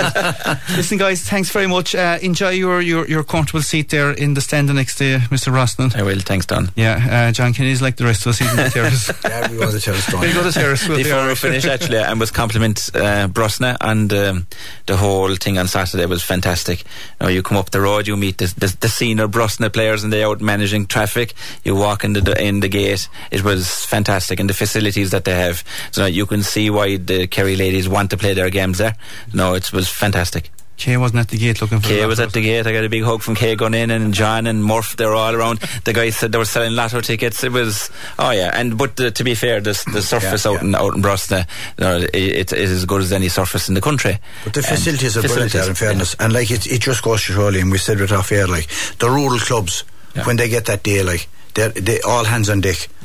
to Listen, guys, thanks very much. Uh, enjoy your, your, your comfortable seat there in the stand the next day, Mister Rosnan. I will. Thanks, Don. Yeah, uh, John Kennedy's like the rest of us. He's in the terrace. Yeah, we want to tell a story. We'll go to terrace. We'll be Before all we right. finish, actually, I must compliment uh, Brosna and um, the whole thing on Saturday was fantastic. You know, you come up the road, you meet the, the, the senior Brosna players, and they're out managing traffic. You walk in the in the gate. It was fantastic, and the facilities that they have. So now you can see why the Kerry ladies want to play their games there. No, it was fantastic. Kay wasn't at the gate looking for Kay the was lotto. at the gate. I got a big hug from Kay going in, and John and Murph, they were all around. The guys said they were selling lotto tickets. It was, oh yeah. And but the, to be fair, the, the surface Yeah, out yeah. in out in Brosna, you know, it, it is as good as any surface in the country. But the And facilities are brilliant there, in fairness. And like it, it just goes to show, and we said it off air, like the rural clubs, Yeah. when they get that day, like they're they all hands on deck.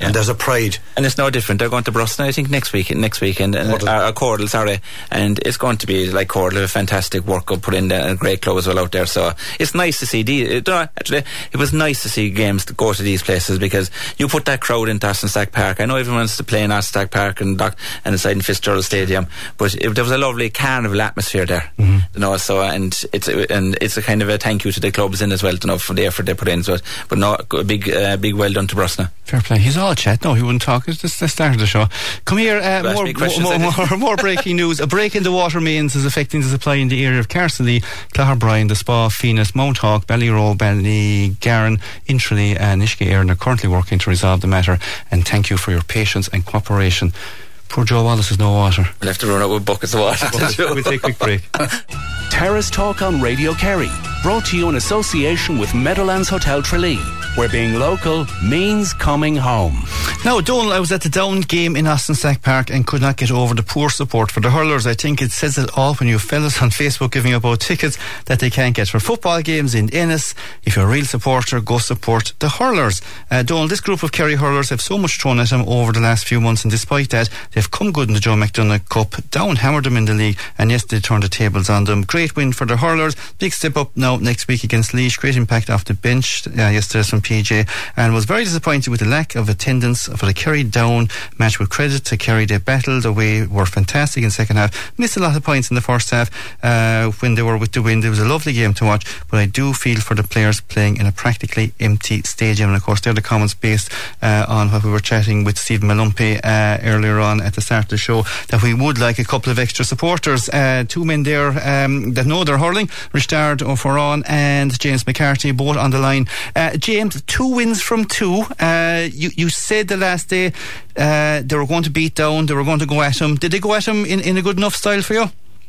Yeah. And there's a pride. And it's no different. They're going to Brosnan, I think, next week, next weekend, and Cordal. uh, Cordal, sorry, and it's going to be like Cordal, a fantastic work up put in there, and a great club as well out there. So it's nice to see. The, it, uh, actually, it was nice to see games to go to these places, because you put that crowd into Austin Stack Park. I know everyone wants to play in Austin Stack Park and Doc, and inside in Fitzgerald Stadium, but it, there was a lovely carnival atmosphere there. Mm-hmm. You know, so and it's and it's a kind of a thank you to the clubs in as well, you know, for the effort they put in. So, but no, a big, uh, big well done to Brosnan. Fair play. He's all chat. No, he wouldn't talk. It's just the start of the show. Come here. Uh, more, more, more, more, more breaking news. A break in the water mains is affecting the supply in the area of Carsally, Claherbrine, the Spa, Phoenix, Mount Hawk, Ballyroe, Ballygarran, Intralee, and Nishke Air, and are currently working to resolve the matter. And thank you for your patience and cooperation. Poor Joe Wallace has no water. We'll have to run out with buckets of water. We'll take a quick break. Terrace Talk on Radio Kerry, brought to you in association with Meadowlands Hotel Tralee, where being local means coming home. Now, Donal, I was at the Down game in Austin Stack Park and could not get over the poor support for the hurlers. I think it says it all when you fellas on Facebook giving about tickets that they can't get for football games in Ennis. If you're a real supporter, go support the hurlers. Uh, Donal, this group of Kerry hurlers have so much thrown at them over the last few months, and despite that, they've come good in the Joe McDonagh Cup. Down hammered them in the league, and yes, they turned the tables on them. Great win for the hurlers. Big step up now next week against Laois. Great impact off the bench uh, yesterday from P J, and was very disappointed with the lack of attendance for the Kerry Down match. With credit to Kerry, they battled away, were fantastic in the second half, missed a lot of points in the first half uh, when they were with the wind. It was a lovely game to watch, but I do feel for the players playing in a practically empty stadium. And of course they're the comments based uh, on what we were chatting with Stephen Malumpi uh, earlier on at the start of the show, that we would like a couple of extra supporters. Uh, two men there um, that know they're hurling, Richard O'Foran and James McCarthy, both on the line. uh, James, two wins from two. uh, you, you said the last day uh, they were going to beat Down, they were going to go at him. Did they go at him in, in a good enough style for you?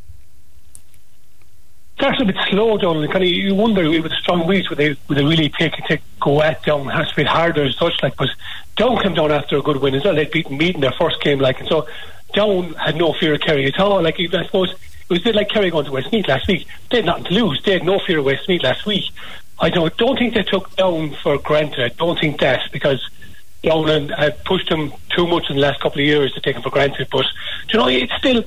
That's a bit slow down. Kind of, you wonder with strong weeks would they would they really take take go at Down? It has to be harder as such. Like, but Down came down after a good win as well. They'd beaten Meath in their first game, like, and so Down had no fear of Kerry at all. Like, I suppose it was a bit like Kerry going to Westmeath last week. They had nothing to lose. They had no fear of Westmeath last week. I don't don't think they took Down for granted. I don't think that, because Down had pushed them too much in the last couple of years to take them for granted. But you know, it's still.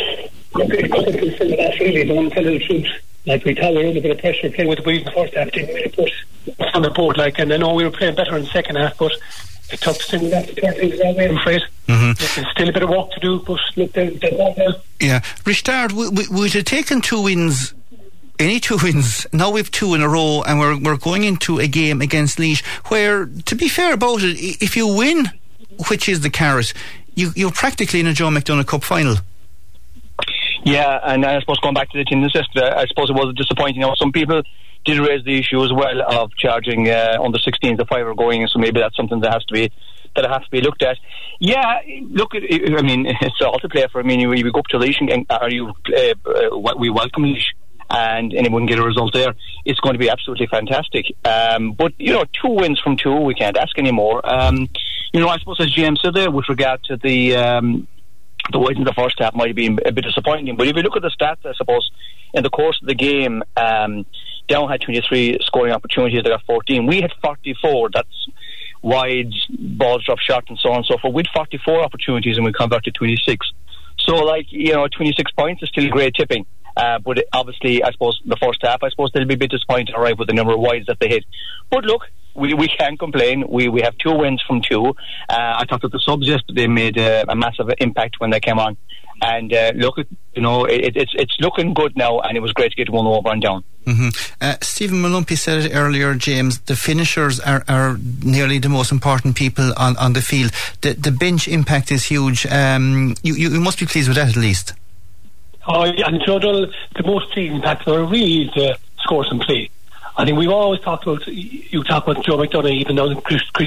That's really don't tell the truth. Like, we thought we were under a bit of pressure playing with the boys in the first half, didn't we? But on the board, like, and I know we were playing better in the second half, but it took still that to turn things that way, I'm afraid. Mm-hmm. There's still a bit of work to do, but look, they're, they're not there. Yeah, Richard, we, we, we'd have taken two wins. Any two wins. Now we've two in a row, and we're we're going into a game against Laois, where, to be fair about it, if you win, which is the carrot, you you're practically in a Joe McDonagh Cup final. Yeah, and I suppose going back to the team yesterday, I suppose it was disappointing. Now, some people did raise the issue as well of charging uh, under sixteens the five are going, so maybe that's something that has to be that has to be looked at. Yeah, look, I mean, it's all to play for. I mean, you, you go up to Laois and are you uh, uh, we welcome Laois, and anyone get a result there, it's going to be absolutely fantastic. Um, but you know, two wins from two, we can't ask any more. Um, you know, I suppose as James said there, with regard to the. Um, The wins in the first half might have been a bit disappointing, but if you look at the stats, I suppose, in the course of the game, um, Down had twenty-three scoring opportunities, they got fourteen. We had forty-four, that's wide, balls dropped short and so on and so forth. We had forty-four opportunities and we converted twenty-six. So, like, you know, twenty-six points is still great tipping. Uh, but it, obviously, I suppose, the first half, I suppose they'll be a bit disappointed, all right, with the number of wides that they hit. But look, we we can't complain. We we have two wins from two. Uh, I thought that the subs yesterday made uh, a massive impact when they came on. And uh, look, you know, it, it's it's looking good now, and it was great to get one over and Down. Mm-hmm. Uh, Stephen Malumpi said it earlier, James, the finishers are, are nearly the most important people on, on the field. The, the bench impact is huge. Um, you, you, you must be pleased with that at least. Oh, yeah, and Joe, the most pleasing impact are really the scores and play. I think we've always talked about, you talk about Joe McDonagh, even though Chris, Chris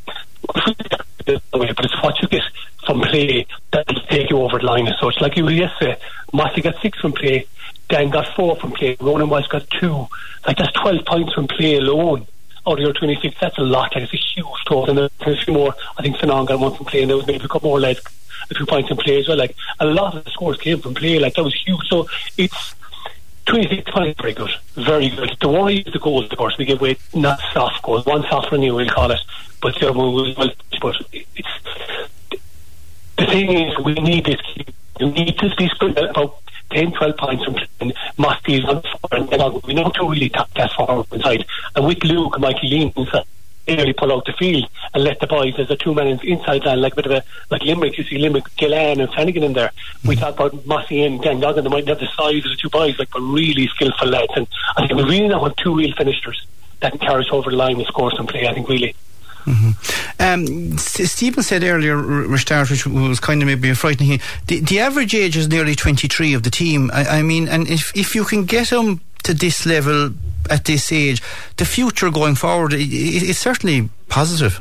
but it's what you get from play that will take you over the line as such. Like you yesterday, Mossy got six from play, Dan got four from play, Ronan Wells got two. Like, that's twelve points from play alone out of your twenty-six. That's a lot. Like, it's a huge total. And there's a few more. I think Fanon got one from play, and there was maybe a couple more lads, a few points in play as well. Like, a lot of the scores came from play. Like, that was huge. So it's twenty-six points, very good, very good. The worry is the goals, of course. We give away not soft goals, one soft for new, we'll call it, but the other one will, but thing is, we need this. You need to be split about ten, twelve points from playing Mossy on the far and then on. We know to really tap that far inside. And with Luke and Michael Lean inside, they really pull out the field and let the boys, as a two man inside line, like a bit of a, like Limerick, you see Limerick, Gillan and Flanagan in there. Mm-hmm. We talk about Mossy and Dan Goggin, they might have the size of the two boys, like, but really skillful lads. And I think we really now have two real finishers that can carry us over the line and score some play, I think, really. Mm-hmm. Um, Stephen said earlier, Restart, which was kind of maybe frightening, the, the average age is nearly twenty-three of the team. I, I mean, and if, if you can get them to this level at this age, the future going forward, it, it, it's certainly positive.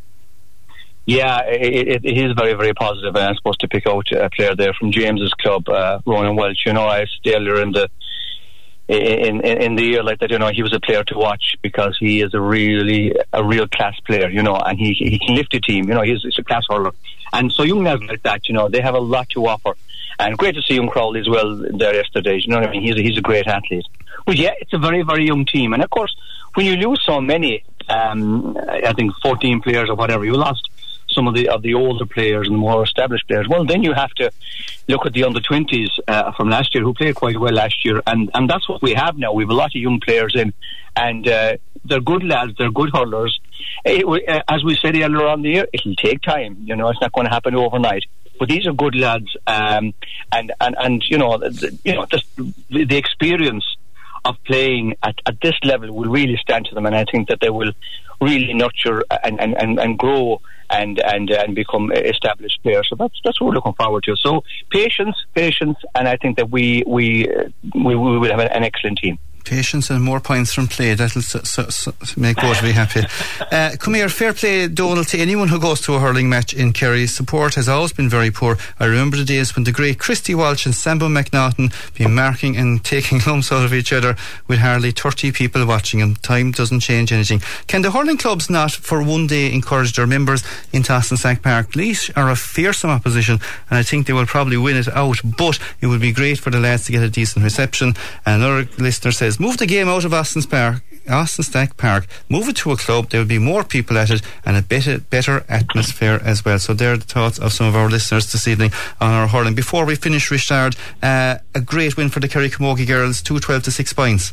Yeah, it, it is very, very positive, and I'm supposed to pick out a player there from James's club, uh, Ronan Welch. You know, I said earlier in the In, in in the year like that, you know, he was a player to watch because he is a really a real class player, you know, and he he can lift a team, you know, he's, he's a class hurler. And so young lads like that, you know, they have a lot to offer. And great to see young Crowley as well there yesterday, you know what I mean? He's a, he's a great athlete. But yeah, it's a very, very young team. And of course, when you lose so many, um, I think fourteen players or whatever, you lost some of the of the older players and the more established players, well, then you have to look at the under twenties uh, from last year, who played quite well last year, and and that's what we have now. We have a lot of young players in, and uh, they're good lads, they're good hurlers. It, uh, as we said earlier on the year, it'll take time, you know, it's not going to happen overnight, but these are good lads, um, and, and and you know, the, you know, just the, the experience of playing at, at this level will really stand to them, and I think that they will really nurture and, and, and, and grow and and and become established players. So that's that's what we're looking forward to. So patience, patience, and I think that we we we, we will have an excellent team. Patience and more points from play. That'll so, so, so make both be happy. Uh, come here, fair play, Donald, to anyone who goes to a hurling match in Kerry. Support has always been very poor. I remember the days when the great Christy Walsh and Sambo McNaughton been marking and taking lumps out of each other with hardly thirty people watching, and time doesn't change anything. Can the hurling clubs not, for one day, encourage their members in Toston Sack Park? Laois are a fearsome opposition, and I think they will probably win it out, but it would be great for the lads to get a decent reception. And another listener says, move the game out of Austin's Park, Austin Stack Park, move it to a club, there will be more people at it and a better, better atmosphere as well. So there are the thoughts of some of our listeners this evening on our hurling. Before we finish, Richard, uh, a great win for the Kerry Camogie girls, two twelve to six points.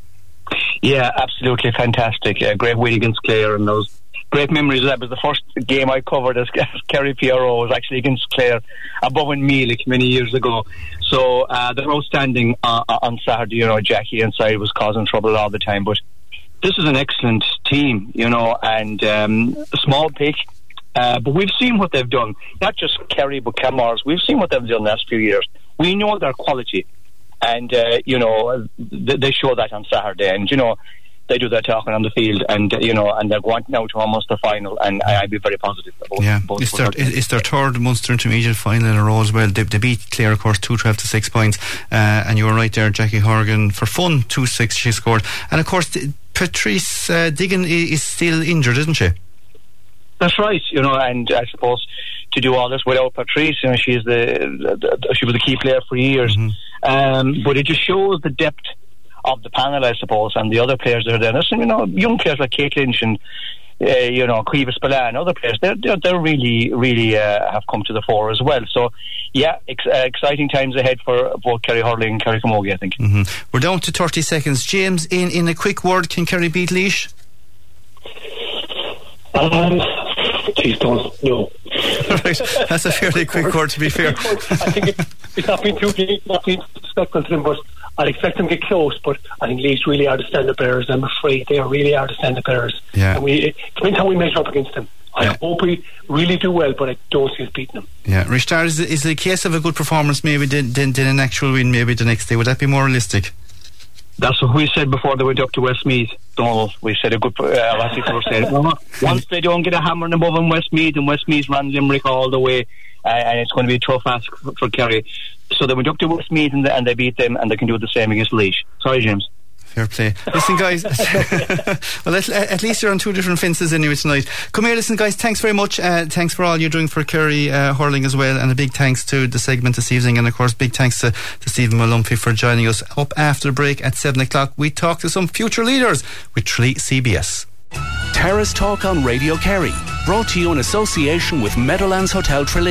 Yeah, absolutely fantastic. A great win against Clare, and those great memories. That was the first game I covered as, as Kerry P R O, was actually against Clare above in Meelick many years ago. So uh, they're outstanding uh, on Saturday. You know, Jackie inside was causing trouble all the time, but this is an excellent team, you know, and um, a small pick. Uh, but we've seen what they've done, not just Kerry but Camars. We've seen what they've done the last few years. We know their quality, and uh, you know, they show that on Saturday, and you know, they do their talking on the field, and uh, you know, and they're going now to almost the final, and I, I'd be very positive about yeah. both. It's their, it's their third Munster Intermediate final in a row as well. They, they beat Clare, of course, two twelve to six points, uh, and you were right there, Jackie Horgan, for fun, two six she scored, and of course Patrice uh, Diggin is still injured, isn't she? That's right, you know, and I suppose to do all this without Patrice, you know, she's the, the, the she was a key player for years, mm-hmm. um, but it just shows the depth of the panel, I suppose, and the other players that are there. Listen, you know, young players like Kate Lynch and uh, you know, Cueva Spillane and other players, they're, they're, they're really, really uh, have come to the fore as well. So, yeah, ex- uh, exciting times ahead for both Kerry Hurling and Kerry Camogie, I think. Mm-hmm. We're down to thirty seconds. James, in, in a quick word, can Kerry beat Laois? Um, Please don't, no. Right, that's a fairly quick word, to be fair. I think it, it's not been too big, not been disrespectful to them, but I'd expect them to get close. But I think Laois really are the stand-up bearers. I'm afraid they really are the stand-up bearers. Yeah. And we, it depends how we measure up against them. I yeah. hope we really do well, but I don't see us beating them. Yeah, Richard, is, is it a case of a good performance maybe than, than, than an actual win maybe the next day? Would that be more realistic? That's what we said before they went up to Westmeath, Donald. We said a good, uh, as people said, once they don't get a hammering above in Westmeath, and Westmeath ran Limerick all the way, uh, and it's going to be a tough ask for, for Kerry. So they went up to Westmeath and, and they beat them, and they can do the same against Laois. Sorry, James. Fair play. Listen, guys, well, at, at least you're on two different fences anyway tonight. Come here, listen, guys, thanks very much. Uh, thanks for all you're doing for Kerry uh, Hurling as well, and a big thanks to the segment this evening, and of course big thanks to, to Stephen Malumphey for joining us. Up after the break at seven o'clock, we talk to some future leaders with Tralee C B S. Terrace Talk on Radio Kerry, brought to you in association with Meadowlands Hotel Tralee,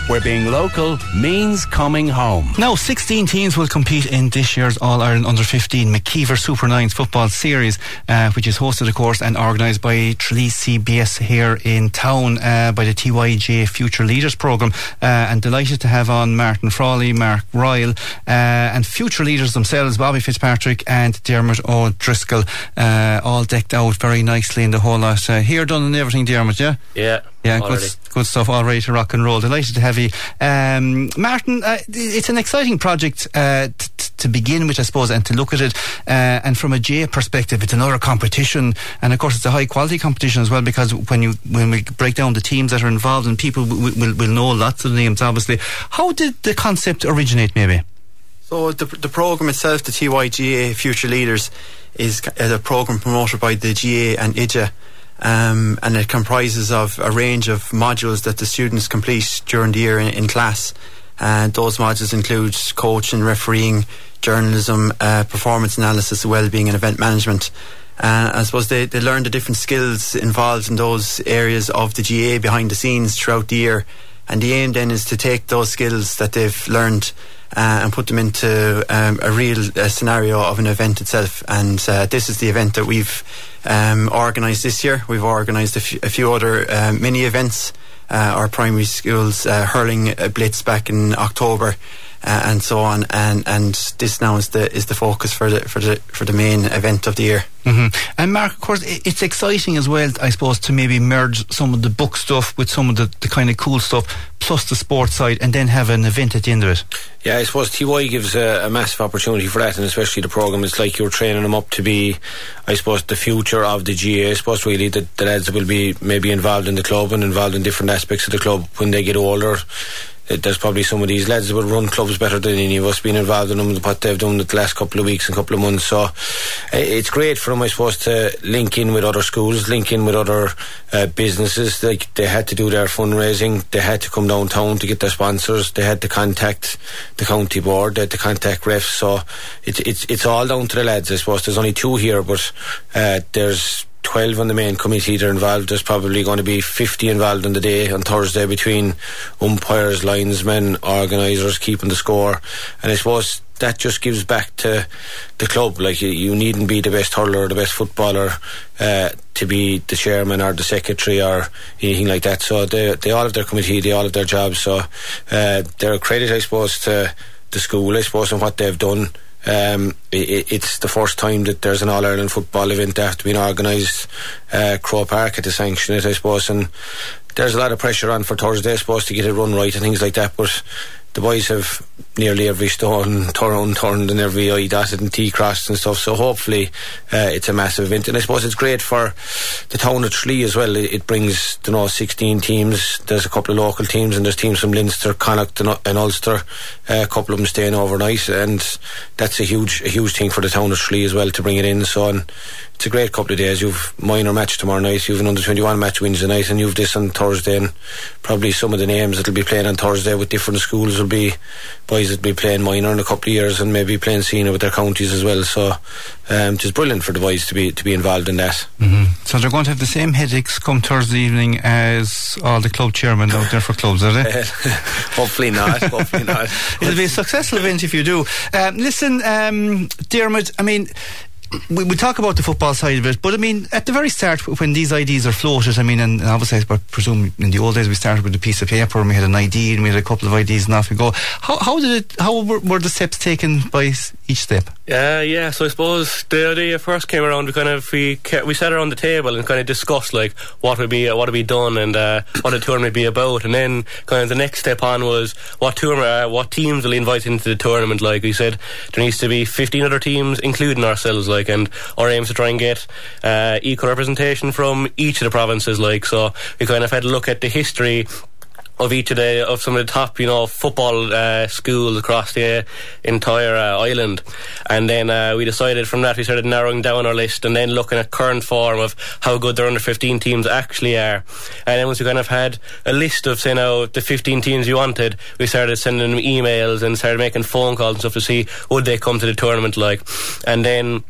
where being local means coming home. Now, sixteen teams will compete in this year's All-Ireland Under fifteen McKeever Super Nines Football Series, uh, which is hosted, of course, and organised by Tralee C B S here in town uh, by the T Y G A Future Leaders Programme. Uh, and delighted to have on Martin Frawley, Mark Ryle, uh, and future leaders themselves, Bobby Fitzpatrick and Dermot O'Driscoll, uh, all decked out very nicely in the whole lot. Uh, here done and everything, Dermot, yeah? Yeah. Yeah, good, good stuff, all ready to rock and roll. Delighted to have you. Um, Martin, uh, it's an exciting project uh, t- t- to begin with, I suppose, and to look at it. Uh, and from a G A perspective, it's another competition. And of course, it's a high quality competition as well, because when you when we break down the teams that are involved, and people will, will, will know lots of the names, obviously. How did the concept originate, maybe? So the the programme itself, the T Y G A Future Leaders, is a programme promoted by the G A and I J A. Um, and it comprises of a range of modules that the students complete during the year in, in class. And those modules include coaching, refereeing, journalism, uh, performance analysis, wellbeing and event management. Uh, I suppose they, they learn the different skills involved in those areas of the G A behind the scenes throughout the year. And the aim then is to take those skills that they've learned uh, and put them into um, a real uh, scenario of an event itself. And uh, this is the event that we've um, organised this year. We've organised a, f- a few other uh, mini events. Uh, our primary schools uh, hurling a blitz back in October. Uh, and so on, and and this now is the is the focus for the for the for the main event of the year. Mm-hmm. And Mark, of course, it's exciting as well, I suppose, to maybe merge some of the book stuff with some of the, the kind of cool stuff, plus the sports side, and then have an event at the end of it. Yeah, I suppose T Y gives a, a massive opportunity for that, and especially the programme. It's like you're training them up to be, I suppose, the future of the G A. I suppose really the, the lads will be maybe involved in the club and involved in different aspects of the club when they get older. There's probably some of these lads that will run clubs better than any of us, being involved in them, what they've done the last couple of weeks and couple of months. So it's great for them, I suppose, to link in with other schools, link in with other uh, businesses. Like, they had to do their fundraising, they had to come downtown to get their sponsors, they had to contact the county board, they had to contact refs. So it's it's it's all down to the lads, I suppose. There's only two here, but uh, there's twelve on the main committee that are involved. There's probably going to be fifty involved on the day on Thursday, between umpires, linesmen, organisers, keeping the score. And I suppose that just gives back to the club. Like, you, you needn't be the best hurler or the best footballer uh, to be the chairman or the secretary or anything like that. So they, they all have their committee, they all have their jobs. So uh, they're a credit, I suppose, to the school, I suppose, and what they've done. Um, it, it's the first time that there's an All-Ireland football event after being organised. uh, Crow Park had to sanction it, I suppose, and there's a lot of pressure on for Thursday, I suppose, to get it run right and things like that. But the boys have nearly every stone turned, turned and every I dotted and T crossed and stuff, so hopefully uh, it's a massive event. And I suppose it's great for the town of Tralee as well. It, it brings, you know, sixteen teams. There's a couple of local teams, and there's teams from Leinster, Connacht and, and Ulster, uh, a couple of them staying overnight, and that's a huge a huge thing for the town of Tralee as well, to bring it in. So on, it's a great couple of days. You've minor match tomorrow night, you've an under twenty-one match Wednesday night, and you've this on Thursday. And probably some of the names that'll be playing on Thursday with different schools will be boys that'll be playing minor in a couple of years and maybe playing senior with their counties as well. So um, it's brilliant for the boys to be to be involved in that. Mm-hmm. So they're going to have the same headaches come Thursday evening as all the club chairmen out there for clubs, are they? Hopefully not. Hopefully not. It'll be a successful event if you do. Um, listen, um, Dermot, I mean, we, we talk about the football side of it, but I mean, at the very start, when these ideas are floated, I mean, and obviously I presume in the old days we started with a piece of paper and we had an idea and we had a couple of ideas and off we go. How, how did it, how were, were the steps taken by each step? Uh, yeah, so I suppose the idea first came around, we kind of, we we sat around the table and kind of discussed like what would be, uh, what would be done and uh, what the tournament would be about, and then kind of the next step on was what tournament, uh, what teams will invite into the tournament. Like we said, there needs to be fifteen other teams, including ourselves, like, and our aim is to try and get uh, equal representation from each of the provinces, like, so we kind of had to look at the history of each of the of some of the top, you know, football uh, schools across the entire uh, island, and then uh, we decided from that we started narrowing down our list and then looking at current form of how good their under fifteen teams actually are. And then once we kind of had a list of, say now, the fifteen teams we wanted, we started sending them emails and started making phone calls and stuff to see would they come to the tournament, like, and then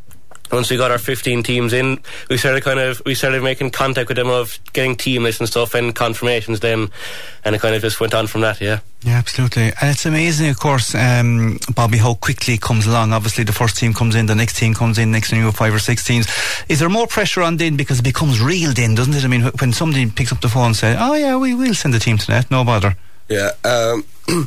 once we got our fifteen teams in, we started kind of we started making contact with them of getting team lists and stuff and confirmations then, and it kind of just went on from that. Yeah. Yeah, absolutely. And it's amazing, of course, um, Bobby, how quickly it comes along. Obviously, the first team comes in, the next team comes in, next thing you have five or six teams. Is there more pressure on then because it becomes real then, doesn't it? I mean, when somebody picks up the phone and says, "Oh yeah, we will send a team to that, no bother." Yeah, um,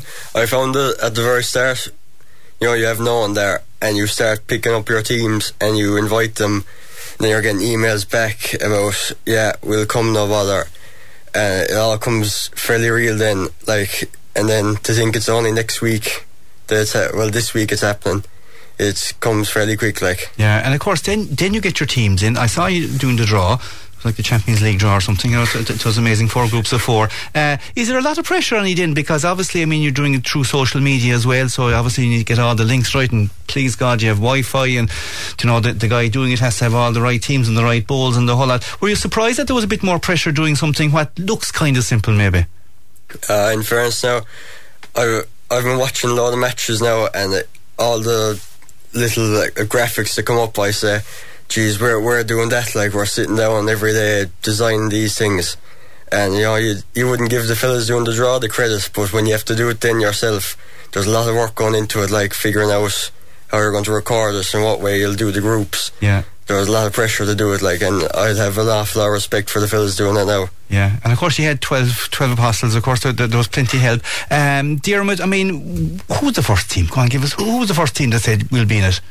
I found it at the very start. You know, you have no one there, and you start picking up your teams, and you invite them, and then you're getting emails back about, "Yeah, we'll come, no bother." And it all comes fairly real then, like. And then to think it's only next week that it's ha- well this week it's happening, it comes fairly quick, like. Yeah, and of course then then you get your teams in. I saw you doing the draw, like the Champions League draw or something. You know, it, it was amazing, four groups of four. Uh, is there a lot of pressure on you then? Because obviously, I mean, you're doing it through social media as well, so obviously you need to get all the links right, and please God you have Wi-Fi, and you know the, the guy doing it has to have all the right teams and the right bowls and the whole lot. Were you surprised that there was a bit more pressure doing something what looks kind of simple maybe? Uh, in fairness now, I've, I've been watching a lot of matches now, and it, all the little like, graphics that come up, I say, geez, we're, we're doing that, like we're sitting down every day designing these things. And you know, you, you wouldn't give the fellas doing the draw the credit, but when you have to do it then yourself, there's a lot of work going into it, like figuring out how you're going to record this and what way you'll do the groups. Yeah. There's a lot of pressure to do it, like, and I'd have an awful lot of respect for the fellas doing that now. Yeah, and of course you had twelve, twelve apostles. Of course there, there was plenty of help. um, Diarmuid, I mean, who was the first team? Go on, give us, who was the first team that said we'll be in it?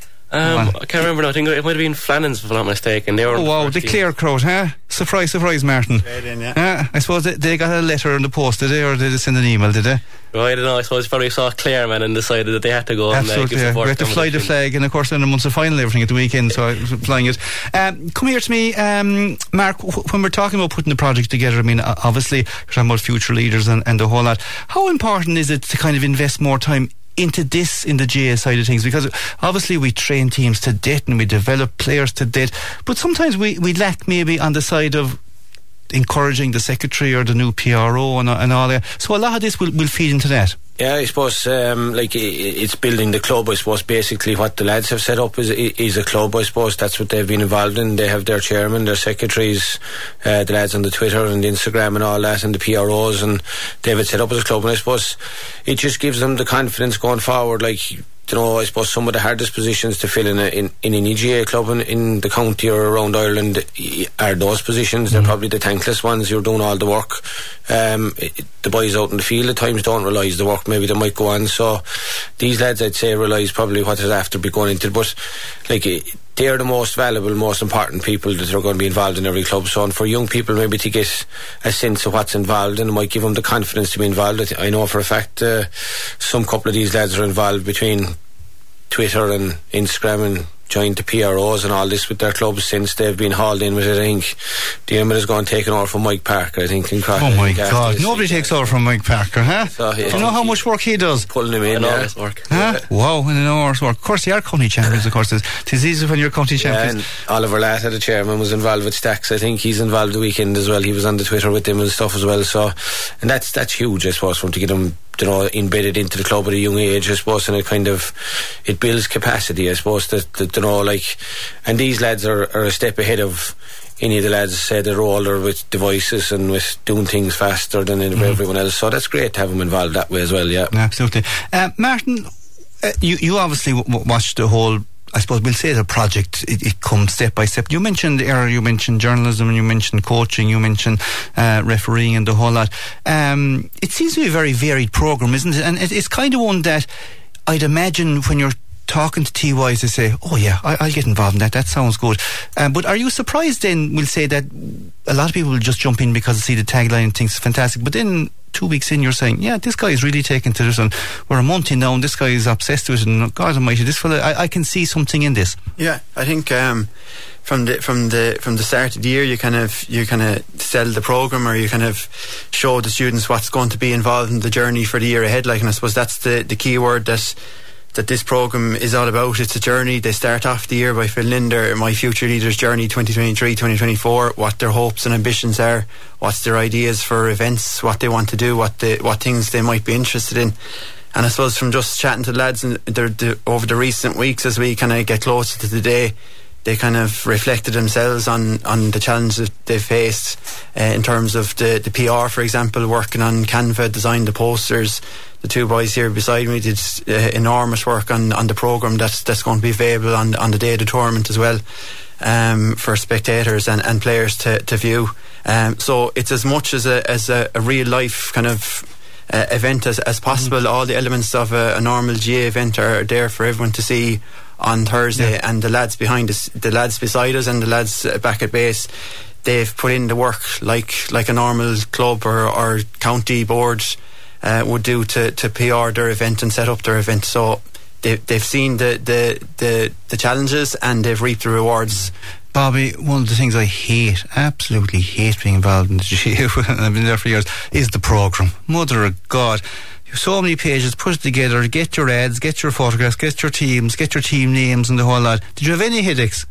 Um, I can't remember now. I think it might have been Flannan's, if I'm not mistaken. They were oh wow, the, the Clare crowd, huh? Surprise, surprise, Martin. In, yeah. uh, I suppose they, they got a letter in the post, did they, or did they send an email, did they? Well, I don't know. I suppose probably saw Clare, man, and decided that they had to go. Absolutely, and uh, give yeah. support. We had to fly the flag, and of course then the Munster final and everything at the weekend, so I was flying it. Um, come here to me, um, Mark, w- when we're talking about putting the project together, I mean, obviously you're talking about future leaders and, and the whole lot. How important is it to kind of invest more time into this in the G A A side of things? Because obviously we train teams to death and we develop players to death, but sometimes we, we lack maybe on the side of encouraging the secretary or the new P R O and, and all that. So a lot of this will, will feed into that. Yeah, I suppose um, like it's building the club. I suppose basically what the lads have set up is is a club. I suppose that's what they've been involved in. They have their chairman, their secretaries, uh, the lads on the Twitter and the Instagram and all that, and the P R Os, and they've it set up as a club. And I suppose it just gives them the confidence going forward. Like, you know, I suppose some of the hardest positions to fill in a, in, in any G A A club in, in the county or around Ireland are those positions. Mm. They're probably the thankless ones. You're doing all the work. Um, it, the boys out in the field at times don't realise the work maybe they might go on. So these lads, I'd say, realise probably what is after be going into. But like, they're the most valuable, most important people that are going to be involved in every club. So, and for young people maybe to get a sense of what's involved, and it might give them the confidence to be involved. I, th- I know for a fact uh, some couple of these lads are involved between Twitter and Instagram and joined the P R Os and all this with their clubs since they've been hauled in with it. I think Diarmuid has gone taken over from Mike Parker, I think, in Cross. Oh my God, nobody takes over from Mike Parker, huh? So, yeah, do you know how much work he does? Pulling him in, yeah. yeah. Work. Huh? Yeah. Wow, and an hour's work. Of course, they are county champions, of course. It's easy when you're county champions. Yeah, and Oliver Latta, the chairman, was involved with Stacks. I think he's involved the weekend as well. He was on the Twitter with them and stuff as well. So, and that's that's huge, I suppose, for him to get him, you know, embedded into the club at a young age, I suppose, and it kind of, it builds capacity, I suppose, that, that you know, like, and these lads are, are a step ahead of any of the lads say they're older with devices and with doing things faster than mm. everyone else. So that's great to have them involved that way as well. Yeah, absolutely. uh, Martin, uh, you, you obviously w- watched the whole, I suppose we'll say the project, it, it comes step by step. You mentioned error, you mentioned journalism, and you mentioned coaching, you mentioned uh, refereeing and the whole lot. Um, it seems to be a very varied programme, isn't it? And it, it's kind of one that I'd imagine when you're talking to T Ys, they say, oh yeah, I, I'll get involved in that, that sounds good. Um, but are you surprised then, we'll say that a lot of people will just jump in because they see the tagline and think it's fantastic, but then two weeks in you're saying, yeah, this guy is really taken to this, and we're a month in now and this guy is obsessed with it, and God almighty, this fella, I, I can see something in this. Yeah, I think um, from the from the from the start of the year, you kind of you kind of sell the program, or you kind of show the students what's going to be involved in the journey for the year ahead. Like, and I suppose that's the the key word that that this program is all about. It's a journey. They start off the year by filling in their My Future Leaders Journey twenty twenty-three twenty twenty-four, what their hopes and ambitions are, what's their ideas for events, what they want to do, what the what things they might be interested in. And I suppose from just chatting to the lads and the, the, over the recent weeks, as we kind of get closer to the day, they kind of reflected themselves on, on the challenges that they faced uh, in terms of the, the P R, for example, working on Canva, designed the posters. The two boys here beside me did uh, enormous work on, on the programme that's that's going to be available on, on the day of the tournament as well, um, for spectators and, and players to, to view. Um, so it's as much as a, as a, a real life kind of uh, event as, as possible. Mm-hmm. All the elements of a, a normal G A A event are there for everyone to see on Thursday, yeah. And the lads behind us, the lads beside us and the lads back at base, they've put in the work like like a normal club or, or county board uh, would do to, to P R their event and set up their event. So they, they've seen the, the, the, the challenges and they've reaped the rewards. Bobby, one of the things I hate, absolutely hate being involved in the G A A, and I've been there for years, is the programme. Mother of God. So many pages, put it together, get your ads, get your photographs, get your teams, get your team names and the whole lot. Did you have any headaches?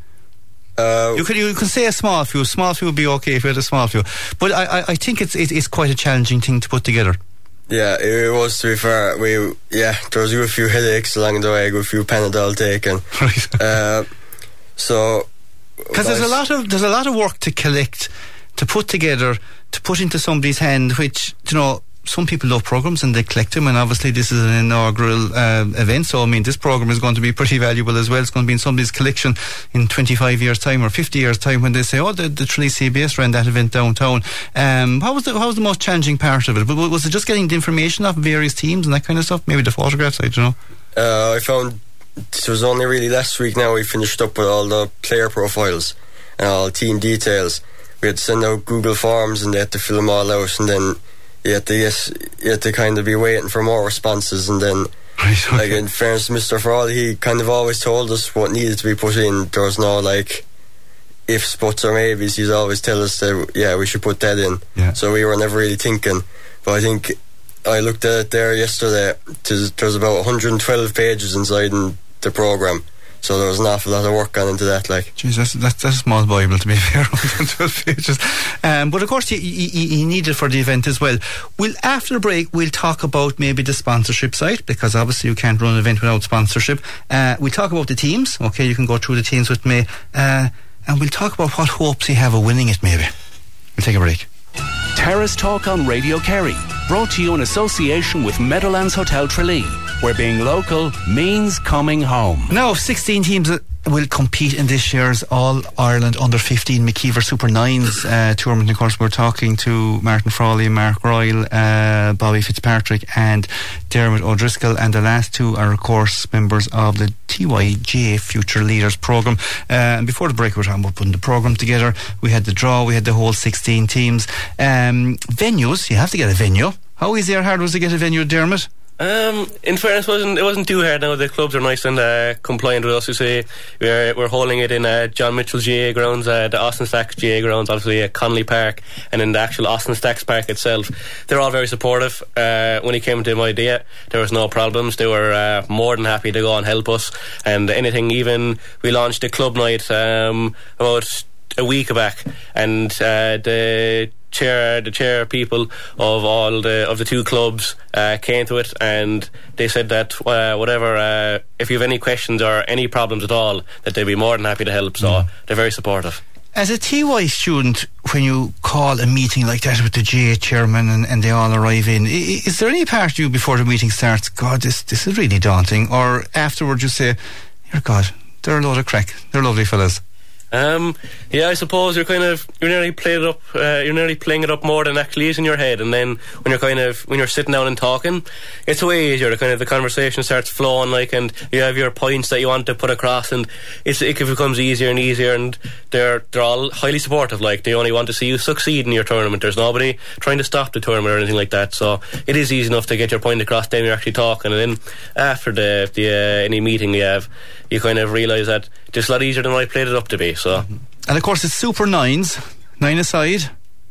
Uh, you could you can say a small few. Small few would be okay if you had a small few. But I, I, I think it's it, it's quite a challenging thing to put together. Yeah, it was, to be fair. We, yeah, there was a few headaches along the way, a few Panadol taken. Right. Uh, so... Because there's a lot of there's a lot of work to collect, to put together, to put into somebody's hand, which, you know, some people love programmes and they collect them, and obviously this is an inaugural uh, event, so I mean this programme is going to be pretty valuable as well. It's going to be in somebody's collection in twenty-five years time or fifty years time when they say, oh, the, the Tralee C B S ran that event downtown. Um, how was the how was the most challenging part of it? Was it just getting the information off various teams and that kind of stuff? Maybe the photographs, I don't know. Uh, I found it was only really last week now we finished up with all the player profiles and all team details. We had to send out Google Forms and they had to fill them all out, and then you had to, yes, you had to kind of be waiting for more responses, and then right, okay. Like in fairness to Mister Frawley, he kind of always told us what needed to be put in. There was no like ifs, buts or maybes. He'd always tell us that yeah, we should put that in. Yeah. So we were never really thinking. But I think I looked at it there yesterday. There's about one hundred twelve pages inside in the programme. So there was an awful lot of work gone into that, like. Jeez, that's, that's, that's a small Bible, to be fair, one hundred twelve pages. Um, but of course, you, you, you need it for the event as well. We'll, after the break, we'll talk about maybe the sponsorship side, because obviously you can't run an event without sponsorship. Uh, we'll talk about the teams. Okay, you can go through the teams with me. Uh, and we'll talk about what hopes you have of winning it, maybe. We'll take a break. Terrace Talk on Radio Kerry, brought to you in association with Meadowlands Hotel Tralee, where being local means coming home. Now, sixteen teams will compete in this year's All-Ireland Under fifteen McKeever Super Nines uh, tournament. Of course, we're talking to Martin Frawley, Mark Royal, uh, Bobby Fitzpatrick and Dermot O'Driscoll, and the last two are, of course, members of the T Y G A Future Leaders programme. Uh, and before the break, we were talking about putting the programme together. We had the draw, we had the whole sixteen teams. Um, venues, you have to get a venue. How easy or hard was it to get a venue, Dermot? Um, in fairness, it wasn't, it wasn't too hard now. The clubs are nice and uh, compliant with us. You say we're, we're holding it in uh, John Mitchell G A A grounds, uh, the Austin Stacks G A A grounds, obviously at Connolly Park, and in the actual Austin Stacks Park itself. They're all very supportive. Uh, when it came to my idea, there was no problems. They were uh, more than happy to go and help us. And anything, even we launched a club night um, about a week back, and uh, the chair the chair people of all the of the two clubs uh, came to it, and they said that uh, whatever uh, if you have any questions or any problems at all, that they'd be more than happy to help. So mm. they're very supportive. As a T Y student, when you call a meeting like that with the G A A chairman and, and they all arrive in, is there any part of you before the meeting starts, God, this this is really daunting, or afterwards you say, "Dear God, they're a load of crack, they're lovely fellas"? Um, yeah, I suppose you're kind of you're nearly playing it up. Uh, you're nearly playing it up more than actually is in your head. And then when you're kind of when you're sitting down and talking, it's way easier. The kind of the conversation starts flowing, like, and you have your points that you want to put across, and it's, it becomes easier and easier. And they're they're all highly supportive. Like, they only want to see you succeed in your tournament. There's nobody trying to stop the tournament or anything like that. So it is easy enough to get your point across. Then you're actually talking, and then after the the uh, any meeting you have, you kind of realise that it's a lot easier than what I played it up to be. So, and of course it's Super Nines, nine aside.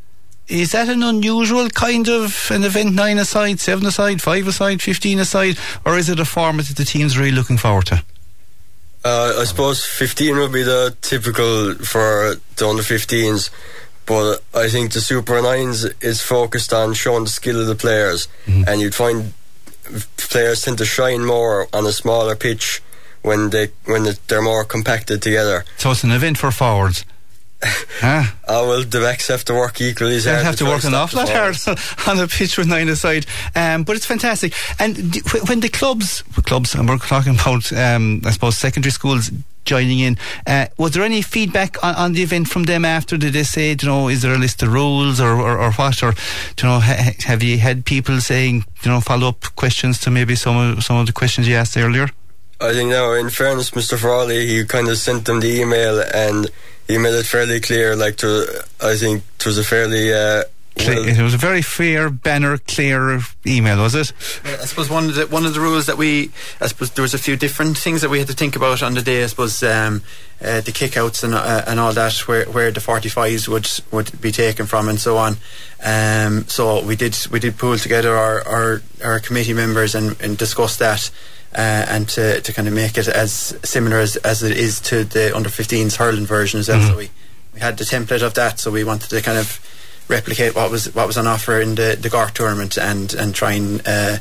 Is that an unusual kind of an event? Nine aside, seven aside, five aside, fifteen aside, or is it a format that the team's really looking forward to? Uh, I suppose fifteen would be the typical for the under fifteens, but I think the Super Nines is focused on showing the skill of the players, mm-hmm. and you'd find players tend to shine more on a smaller pitch when they when they're more compacted together. So it's an event for forwards. Huh? Oh well, the backs have to work equally as hard. They have to, to work an awful lot hard on a pitch with nine aside. Um, but it's fantastic. And d- when the clubs, clubs, and we're talking about, um, I suppose, secondary schools joining in, uh, was there any feedback on, on the event from them after? Did they say, you know, is there a list of rules or, or, or what? Or, you know, ha- have you had people saying, you know, follow up questions to maybe some of, some of the questions you asked earlier? I think now, in fairness, Mister Frawley, he kind of sent them the email and he made it fairly clear. Like, to, I think it was a fairly. Uh, well, it was a very fair, banner, clear email, was it? Yeah, I suppose one of the one of the rules that we, I suppose there was a few different things that we had to think about on the day. I suppose um, uh, the kickouts and uh, and all that, where where the forty-fives would would be taken from, and so on. Um, so we did we did pool together our our, our committee members and, and discuss that. Uh, and to, to kind of make it as similar as, as it is to the under fifteens hurling version as well. Mm-hmm. So we, we had the template of that, so we wanted to kind of replicate what was what was on offer in the, the G A R tournament and, and try and uh,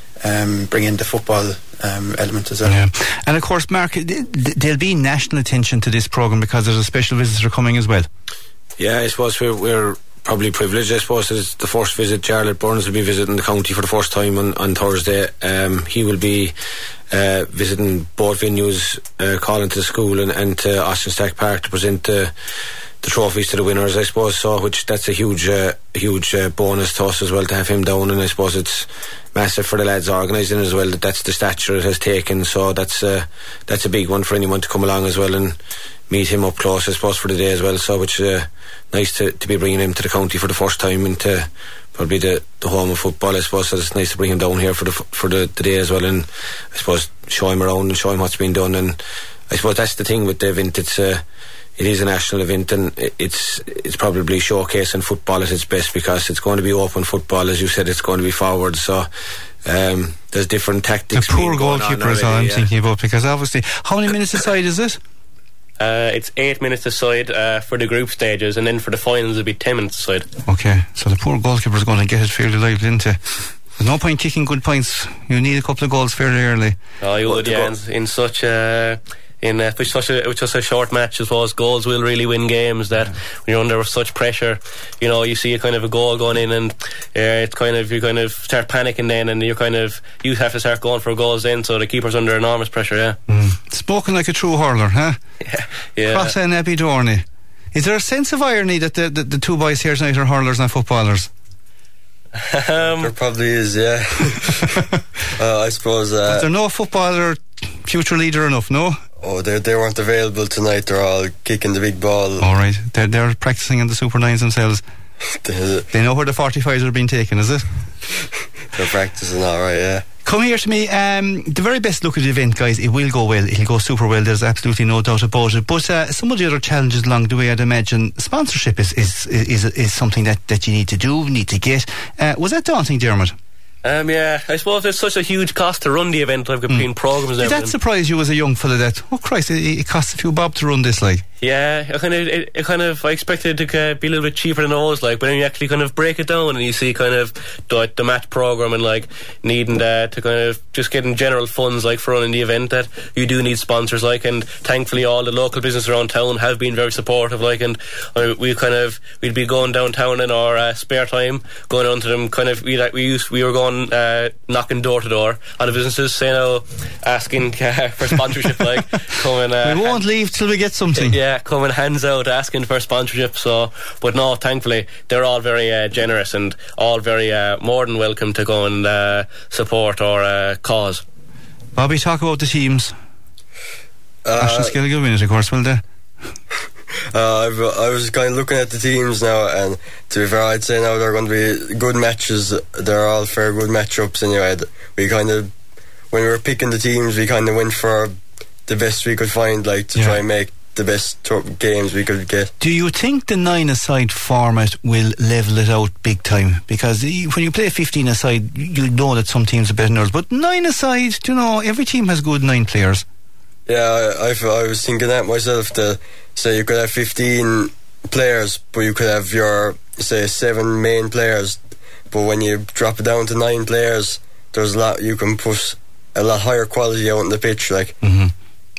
um, bring in the football um, element as well. Yeah. And of course, Mark, there'll be national attention to this programme because there's a special visitor coming as well. Yeah, I suppose we're, we're probably privileged. I suppose it's the first visit. Charlotte Burns will be visiting the county for the first time on, on Thursday. Um, he will be uh, visiting both venues, uh, calling to the school and, and to Austin Stack Park to present the, the trophies to the winners, I suppose. So, which that's a huge, uh, huge uh, bonus to us as well to have him down. And I suppose it's massive for the lads organising as well. That that's the stature it has taken. So that's uh, that's a big one for anyone to come along as well and meet him up close, I suppose, for the day as well. So, which is uh, nice to, to be bringing him to the county for the first time and to probably the, the home of football, I suppose. So it's nice to bring him down here for the for the, the day as well, and I suppose show him around and show him what's been done. And I suppose that's the thing with the event. It's uh, it is a national event, and it's it's probably showcasing football at its best because it's going to be open football, as you said. It's going to be forward, so. Um, there's different tactics. The poor goalkeeper is all I'm yeah. thinking about, because obviously, how many minutes aside is it? Uh, it's eight minutes aside uh, for the group stages, and then for the finals it'll be ten minutes aside. Okay, so the poor goalkeeper is going to get it fairly lively, isn't he? There's no point kicking good points. You need a couple of goals fairly early. Oh, you would, yeah. In, in such a in uh, with such a with just a short match, I suppose goals will really win games. That when you're under such pressure, you know, you see a kind of a goal going in, and uh, it's kind of you kind of start panicking then, and you're kind of you have to start going for goals then. So the keeper's under enormous pressure. Yeah. Mm. Spoken like a true hurler, huh? Yeah. Yeah. Cross and Abby Dorney. Is there a sense of irony that the, the, the two boys here tonight are hurlers, not footballers? Um, there probably is, yeah. uh, I suppose. Uh, is there no footballer future leader enough? No. Oh, they they weren't available tonight. They're all kicking the big ball. All right, they're they're practicing in the Super Nines themselves. They know where the forty-fives are being taken, is it? They're practicing, all right, yeah. Come here to me. Um, the very best look at the event, guys. It will go well. It'll go super well. There's absolutely no doubt about it. But uh, some of the other challenges along the way, I'd imagine, sponsorship is is is, is something that, that you need to do, need to get. Uh, was that daunting, Dermot? Um, yeah, I suppose there's such a huge cost to run the event, like between mm. programmes and Did everything. Did that surprise you as a young fella that, oh Christ, it, it costs a few bob to run this, like? Yeah, I kind of, it, it kind of, I expected it to uh, be a little bit cheaper than those, like, but then you actually kind of break it down and you see kind of the, the match programme and like needing uh, to kind of just getting general funds like for running the event, that you do need sponsors, like, and thankfully all the local businesses around town have been very supportive, like, and uh, we kind of, we'd be going downtown in our uh, spare time, going on to them, kind of, we like we used, we were going uh, knocking door to door on the businesses, saying, oh, asking uh, for sponsorship, like, coming. Uh, we won't leave till we get something. Yeah, coming hands out asking for sponsorship. So, but no, thankfully they're all very uh, generous and all very uh, more than welcome to go and uh, support our uh, cause. Bobby, talk about the teams. Uh, Ashton Skilligan win it, of course, will they? Uh, I've, I was kind of looking at the teams now, and to be fair, I'd say now they're going to be good matches. They're all fair good matchups anyway. We kind of, when we were picking the teams, we kind of went for the best we could find, like, to yeah. try and make the best t- games we could get. Do you think the nine-a-side format will level it out big time? Because when you play fifteen-a-side, you know that some teams are better than others. But nine-a-side, you know, every team has good nine players. Yeah, I, I, I was thinking that myself. To say you could have fifteen players, but you could have your, say, seven main players. But when you drop it down to nine players, there's a lot you can put a lot higher quality out on the pitch. Like, mm-hmm.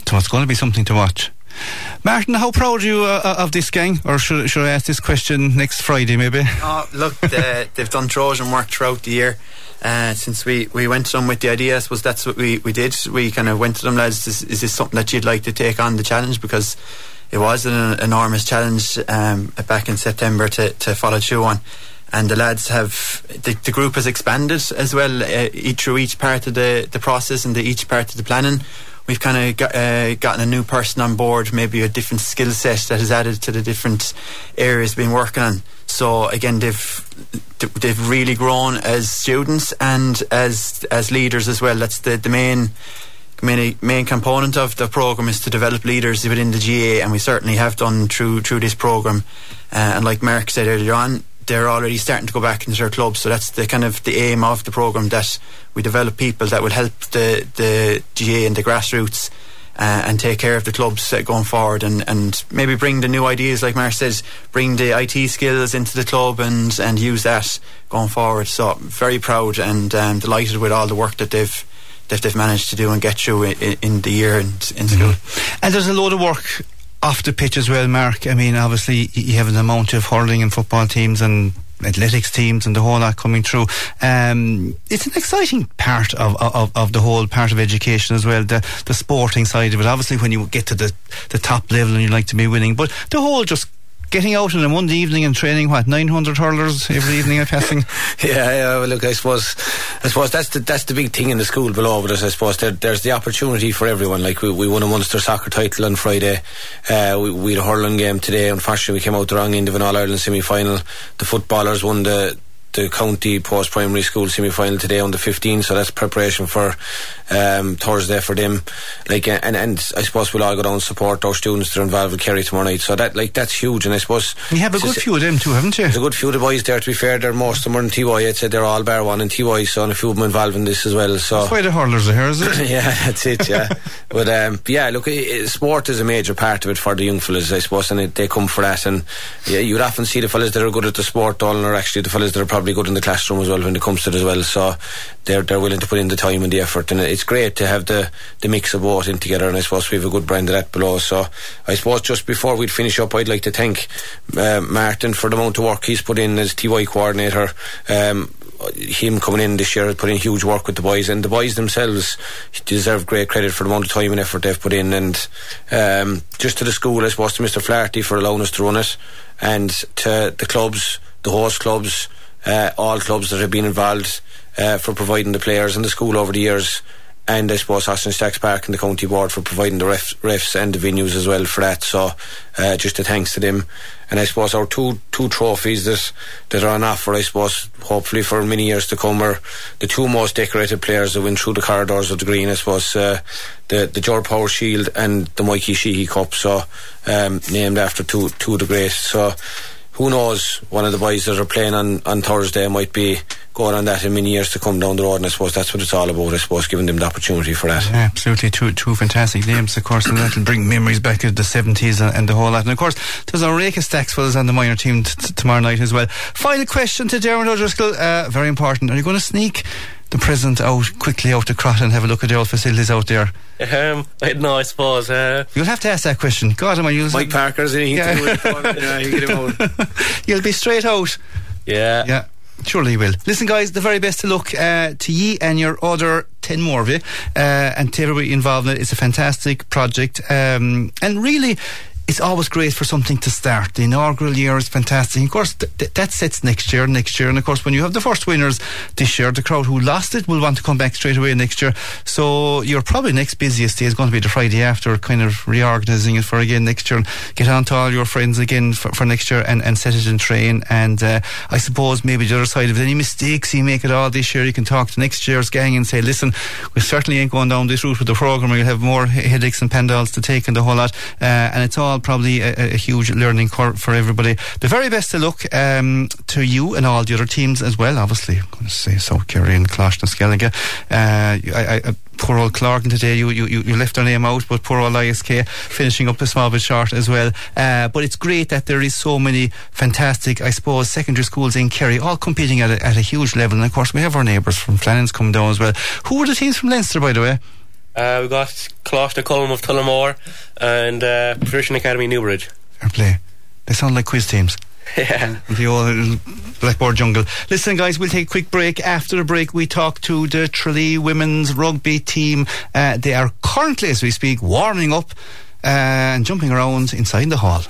So it's going to be something to watch. Martin, how proud are you uh, of this gang? Or should, should I ask this question next Friday maybe? Oh, look, the, they've done Trojan work throughout the year. Uh, since we, we went to them with the idea, I suppose that's what we, we did. We kind of went to them, lads, is, is this something that you'd like to take on the challenge? Because it was an enormous challenge um, back in September to, to follow through on. And the lads have, the, the group has expanded as well uh, each, through each part of the, the process and the, each part of the planning. We've kind of got, uh, gotten a new person on board, maybe a different skill set that is added to the different areas we've been working on. So again, they've they've really grown as students and as as leaders as well. That's the, the main main main component of the programme, is to develop leaders within the G A, and we certainly have done through through this programme. Uh, and like Mark said earlier on, they're already starting to go back into their clubs, so that's the kind of the aim of the programme, that we develop people that will help the, the G A and the grassroots uh, and take care of the clubs uh, going forward, and, and maybe bring the new ideas, like Mark says, bring the I T skills into the club and, and use that going forward. So very proud and um, delighted with all the work that they've that they've managed to do and get through in, in the year in, in school. Mm-hmm. And there's a load of work off the pitch as well, Mark. I mean, obviously you have an amount of hurling and football teams and athletics teams and the whole lot coming through. Um, it's an exciting part of, of, of the whole part of education as well, the, the sporting side of it. Obviously when you get to the, the top level and you like to be winning, but the whole just getting out on a Monday evening and training, what, nine hundred hurlers every evening at passing? yeah, yeah, well, look, I suppose I suppose that's the that's the big thing in the school below, but I suppose there, there's the opportunity for everyone. Like we, we won a Munster soccer title on Friday, uh, we, we had a hurling game today. Unfortunately we came out the wrong end of an All-Ireland semi-final. The footballers won the the county post-primary school semi-final today on the fifteenth, so that's preparation for um, Thursday for them. Like, uh, and, and I suppose we'll all go down and support our students that are involved with Kerry tomorrow night, so that like that's huge. And I suppose you have a good few of them too, haven't you? There's a good few of the boys there, to be fair. They're most of them are in T Y. I'd say they're all bar one in T Y, so and a few of them involved in this as well. So that's why the hurlers are here, is it? yeah, that's it, yeah. But um, yeah, look, it, it, sport is a major part of it for the young fellas, I suppose, and it, they come for that. And yeah, you'd often see the fellas that are good at the sport, all, and are actually the fellas that are probably good in the classroom as well when it comes to it as well. So they're they're willing to put in the time and the effort, and it's great to have the the mix of both in together. And I suppose we have a good brand of that below. So I suppose just before we'd finish up, I'd like to thank uh, Martin for the amount of work he's put in as T Y coordinator. Um, him coming in this year has put in huge work with the boys, and the boys themselves deserve great credit for the amount of time and effort they've put in. And um, just to the school, I suppose, to Mister Flaherty for allowing us to run it, and to the clubs, the host clubs, uh, all clubs that have been involved uh, for providing the players, and the school over the years, and I suppose Austin Stacks Park and the county board for providing the ref, refs and the venues as well for that. So uh, just a thanks to them. And I suppose our two two trophies that that are on offer, I suppose, hopefully for many years to come, are the two most decorated players that went through the corridors of the green. I suppose uh, the the George Power Shield and the Mikey Sheehy Cup, so um, named after two two of the great. So who knows, one of the boys that are playing on, on Thursday might be going on that in many years to come down the road, and I suppose that's what it's all about, I suppose, giving them the opportunity for that. Yeah, absolutely, two two fantastic names, of course, and that'll bring memories back to the seventies and, and the whole lot. And of course there's our Reka Stackswells on the minor team t- t- tomorrow night as well. Final question to Dermot O'Driscoll, uh, very important, are you going to sneak the president out quickly out to Crott and have a look at the old facilities out there? Um, I, no, I suppose. Uh, You'll have to ask that question. God, am I using Mike Parker's in it. Yeah. yeah, you get him out. You'll be straight out. Yeah. Yeah. Surely you will. Listen, guys, the very best of luck uh, to ye and your other ten more of you, uh, and to everybody involved in it. It's a fantastic project, um, and really it's always great for something to start. The inaugural year is fantastic. Of course, th- th- that sets next year, next year. And of course, when you have the first winners this year, the crowd who lost it will want to come back straight away next year. So your probably next busiest day is going to be the Friday after, kind of reorganising it for again next year, and get on to all your friends again for, for next year, and, and set it in train. And uh, I suppose maybe the other side of it, any mistakes you make at all this year, you can talk to next year's gang and say, listen, we certainly ain't going down this route with the programme. We'll have more headaches and pandals to take and the whole lot. Uh, and it's all probably a, a huge learning curve for everybody. The very best of luck um, to you and all the other teams as well. Obviously, I'm going to say South Kerry and Closh and Skellige. Uh, I, I, poor old Clarkin today, you, you, you left their name out, but poor old I S K finishing up a small bit short as well. Uh, but it's great that there is so many fantastic, I suppose, secondary schools in Kerry all competing at a, at a huge level. And of course we have our neighbours from Flannan's coming down as well. Who were the teams from Leinster, by the way? Uh, we got Closh Colm of Tullamore and uh, Patrician Academy Newbridge. Fair play. They sound like quiz teams. Yeah. The old Blackboard jungle. Listen, guys, we'll take a quick break. After the break, we talk to the Tralee women's rugby team. Uh, they are currently, as we speak, warming up uh, and jumping around inside the hall.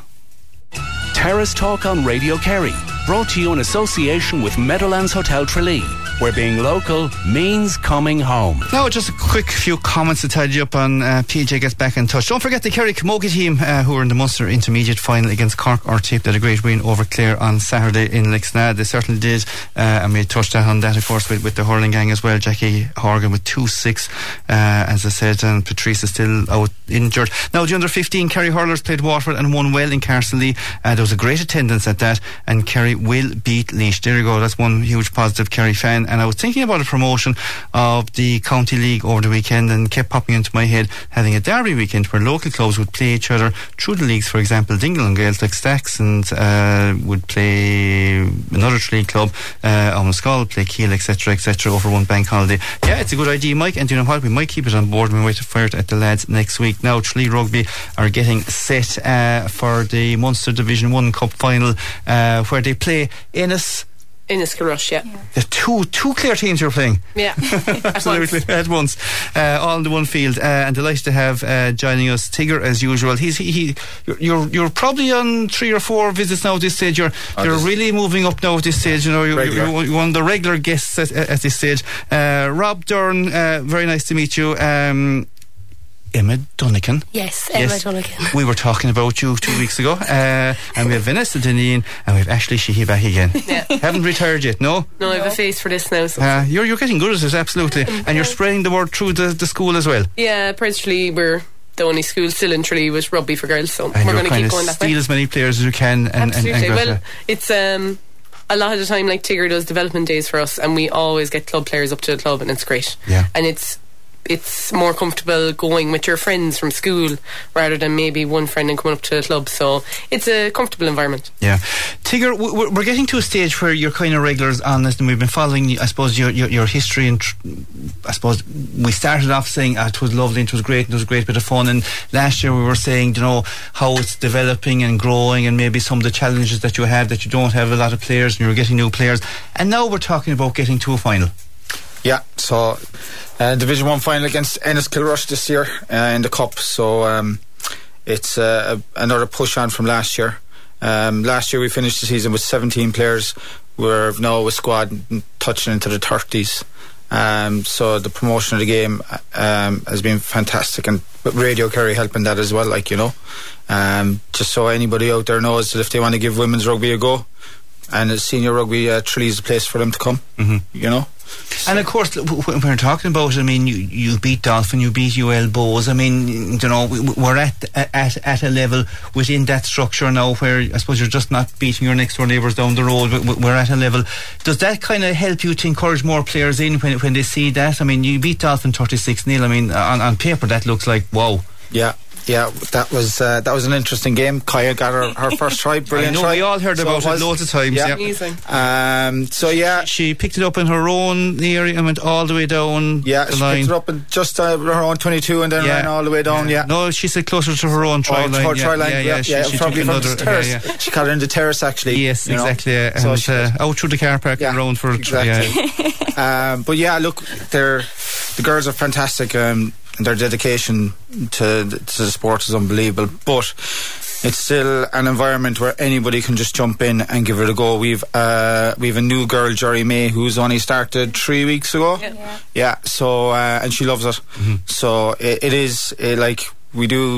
Terrace Talk on Radio Kerry, brought to you in association with Meadowlands Hotel Tralee, where being local means coming home. Now, just a quick few comments to tidy up on uh, P J gets back in touch. Don't forget the Kerry Camogie team uh, who were in the Munster Intermediate final against Cork Artip. They had a great win over Clare on Saturday in Lixnad. They certainly did, uh, and we touched on that, of course, with, with the hurling gang as well. Jackie Horgan with two six, uh, as I said, and Patrice is still out injured. Now, the under fifteen Kerry hurlers played Waterford and won well in Carsonlee. Uh, there was a great attendance at that, and Kerry will beat Laois. There you go, that's one huge positive Kerry fan. And I was thinking about a promotion of the County League over the weekend, and kept popping into my head having a derby weekend where local clubs would play each other through the leagues. For example, Dingle and Gaels like Stacks and uh, would play another Tralee club, uh, Omskull, play Kiel, etc, etc over one bank holiday. Yeah, it's a good idea, Mike, and you know what, we might keep it on board and we wait to fire it at the lads next week. Now, Tralee Rugby are getting set uh, for the Munster Division one Cup final, uh, where they play Ennis Enniskilrush, yeah. yeah. The two two Clare teams you're playing. Yeah. Absolutely, at once. Uh, all in the one field. Uh, and delighted to have uh, joining us Tigger as usual. He's he, he you're you're probably on three or four visits now at this stage. You're oh, you're really moving up now at this stage. You know, you're, you're, you're one of the regular guests at, at this stage. Uh, Rob Dern, uh, very nice to meet you. Um, Emma Dunnican. Yes, Emma yes. Dunnican. We were talking about you two weeks ago, uh, and we have Vanessa Dineen, and we have Ashley Sheehy back again. Yeah. Haven't retired yet, no? No, I have a face for this now. So. Uh, you're you're getting good at it, absolutely, and you're spreading the word through the, the school as well. Yeah, Tralee, we're the only school still in Tralee with rugby for girls, so and we're going to keep going that way. Steal as many players as you can, and absolutely. And, and well, it's um. a lot of the time, like Tigger does development days for us, and we always get club players up to the club, and it's great. Yeah. And it's it's more comfortable going with your friends from school rather than maybe one friend and coming up to the club, so it's a comfortable environment. Yeah. Tigger, we're getting to a stage where you're kind of regulars on this, and we've been following, I suppose, your your, your history, and tr- I suppose we started off saying oh, it was lovely and it was great and it was a great bit of fun, and last year we were saying, you know, how it's developing and growing, and maybe some of the challenges that you have, that you don't have a lot of players and you're getting new players, and now we're talking about getting to a final. Yeah, so uh, Division one final against Enniskilrush this year uh, in the Cup, so um, it's uh, another push on from last year. Um, last year we finished the season with seventeen players. We're now a squad touching into the thirties. Um, so the promotion of the game um, has been fantastic, and with Radio Kerry helping that as well, like, you know, um, just so anybody out there knows that if they want to give women's rugby a go, and as senior rugby, uh, Tralee is the place for them to come. Mm-hmm. You know. And of course, when we're talking about it, I mean, you, you beat Dolphin, you beat U L Bows. I mean, you know, we're at at at a level within that structure now where I suppose you're just not beating your next door neighbours down the road. We're at a level. Does that kind of help you to encourage more players in when when they see that? I mean, you beat Dolphin thirty-six nil. I mean, on, on paper that looks like wow. Yeah. Yeah, that was uh, that was an interesting game. Kaya got her, her first try, brilliant I know, try. we all heard so about it, it loads of times. Yeah. Amazing. Um, so yeah, she, she picked it up in her own area and went all the way down. Yeah, the she line. picked it up in just uh, her own twenty-two and then yeah. ran all the way down. Yeah. yeah. No, she said closer to her own try oh, line. Her yeah, try line. Yeah, yeah. yeah. She, yeah she probably took from another, the terrace. Yeah, yeah. She caught her in the terrace actually. Yes, exactly. Yeah. So and uh, out through the car park yeah, and around for exactly. Yeah. um, but yeah, look, they're the girls are fantastic. Um, their dedication to the, to the sport is unbelievable, but it's still an environment where anybody can just jump in and give it a go. We've uh, we've a new girl, Jerry May, who's only started three weeks ago. Yeah, yeah so uh, and she loves it. Mm-hmm. So it, it is it, like we do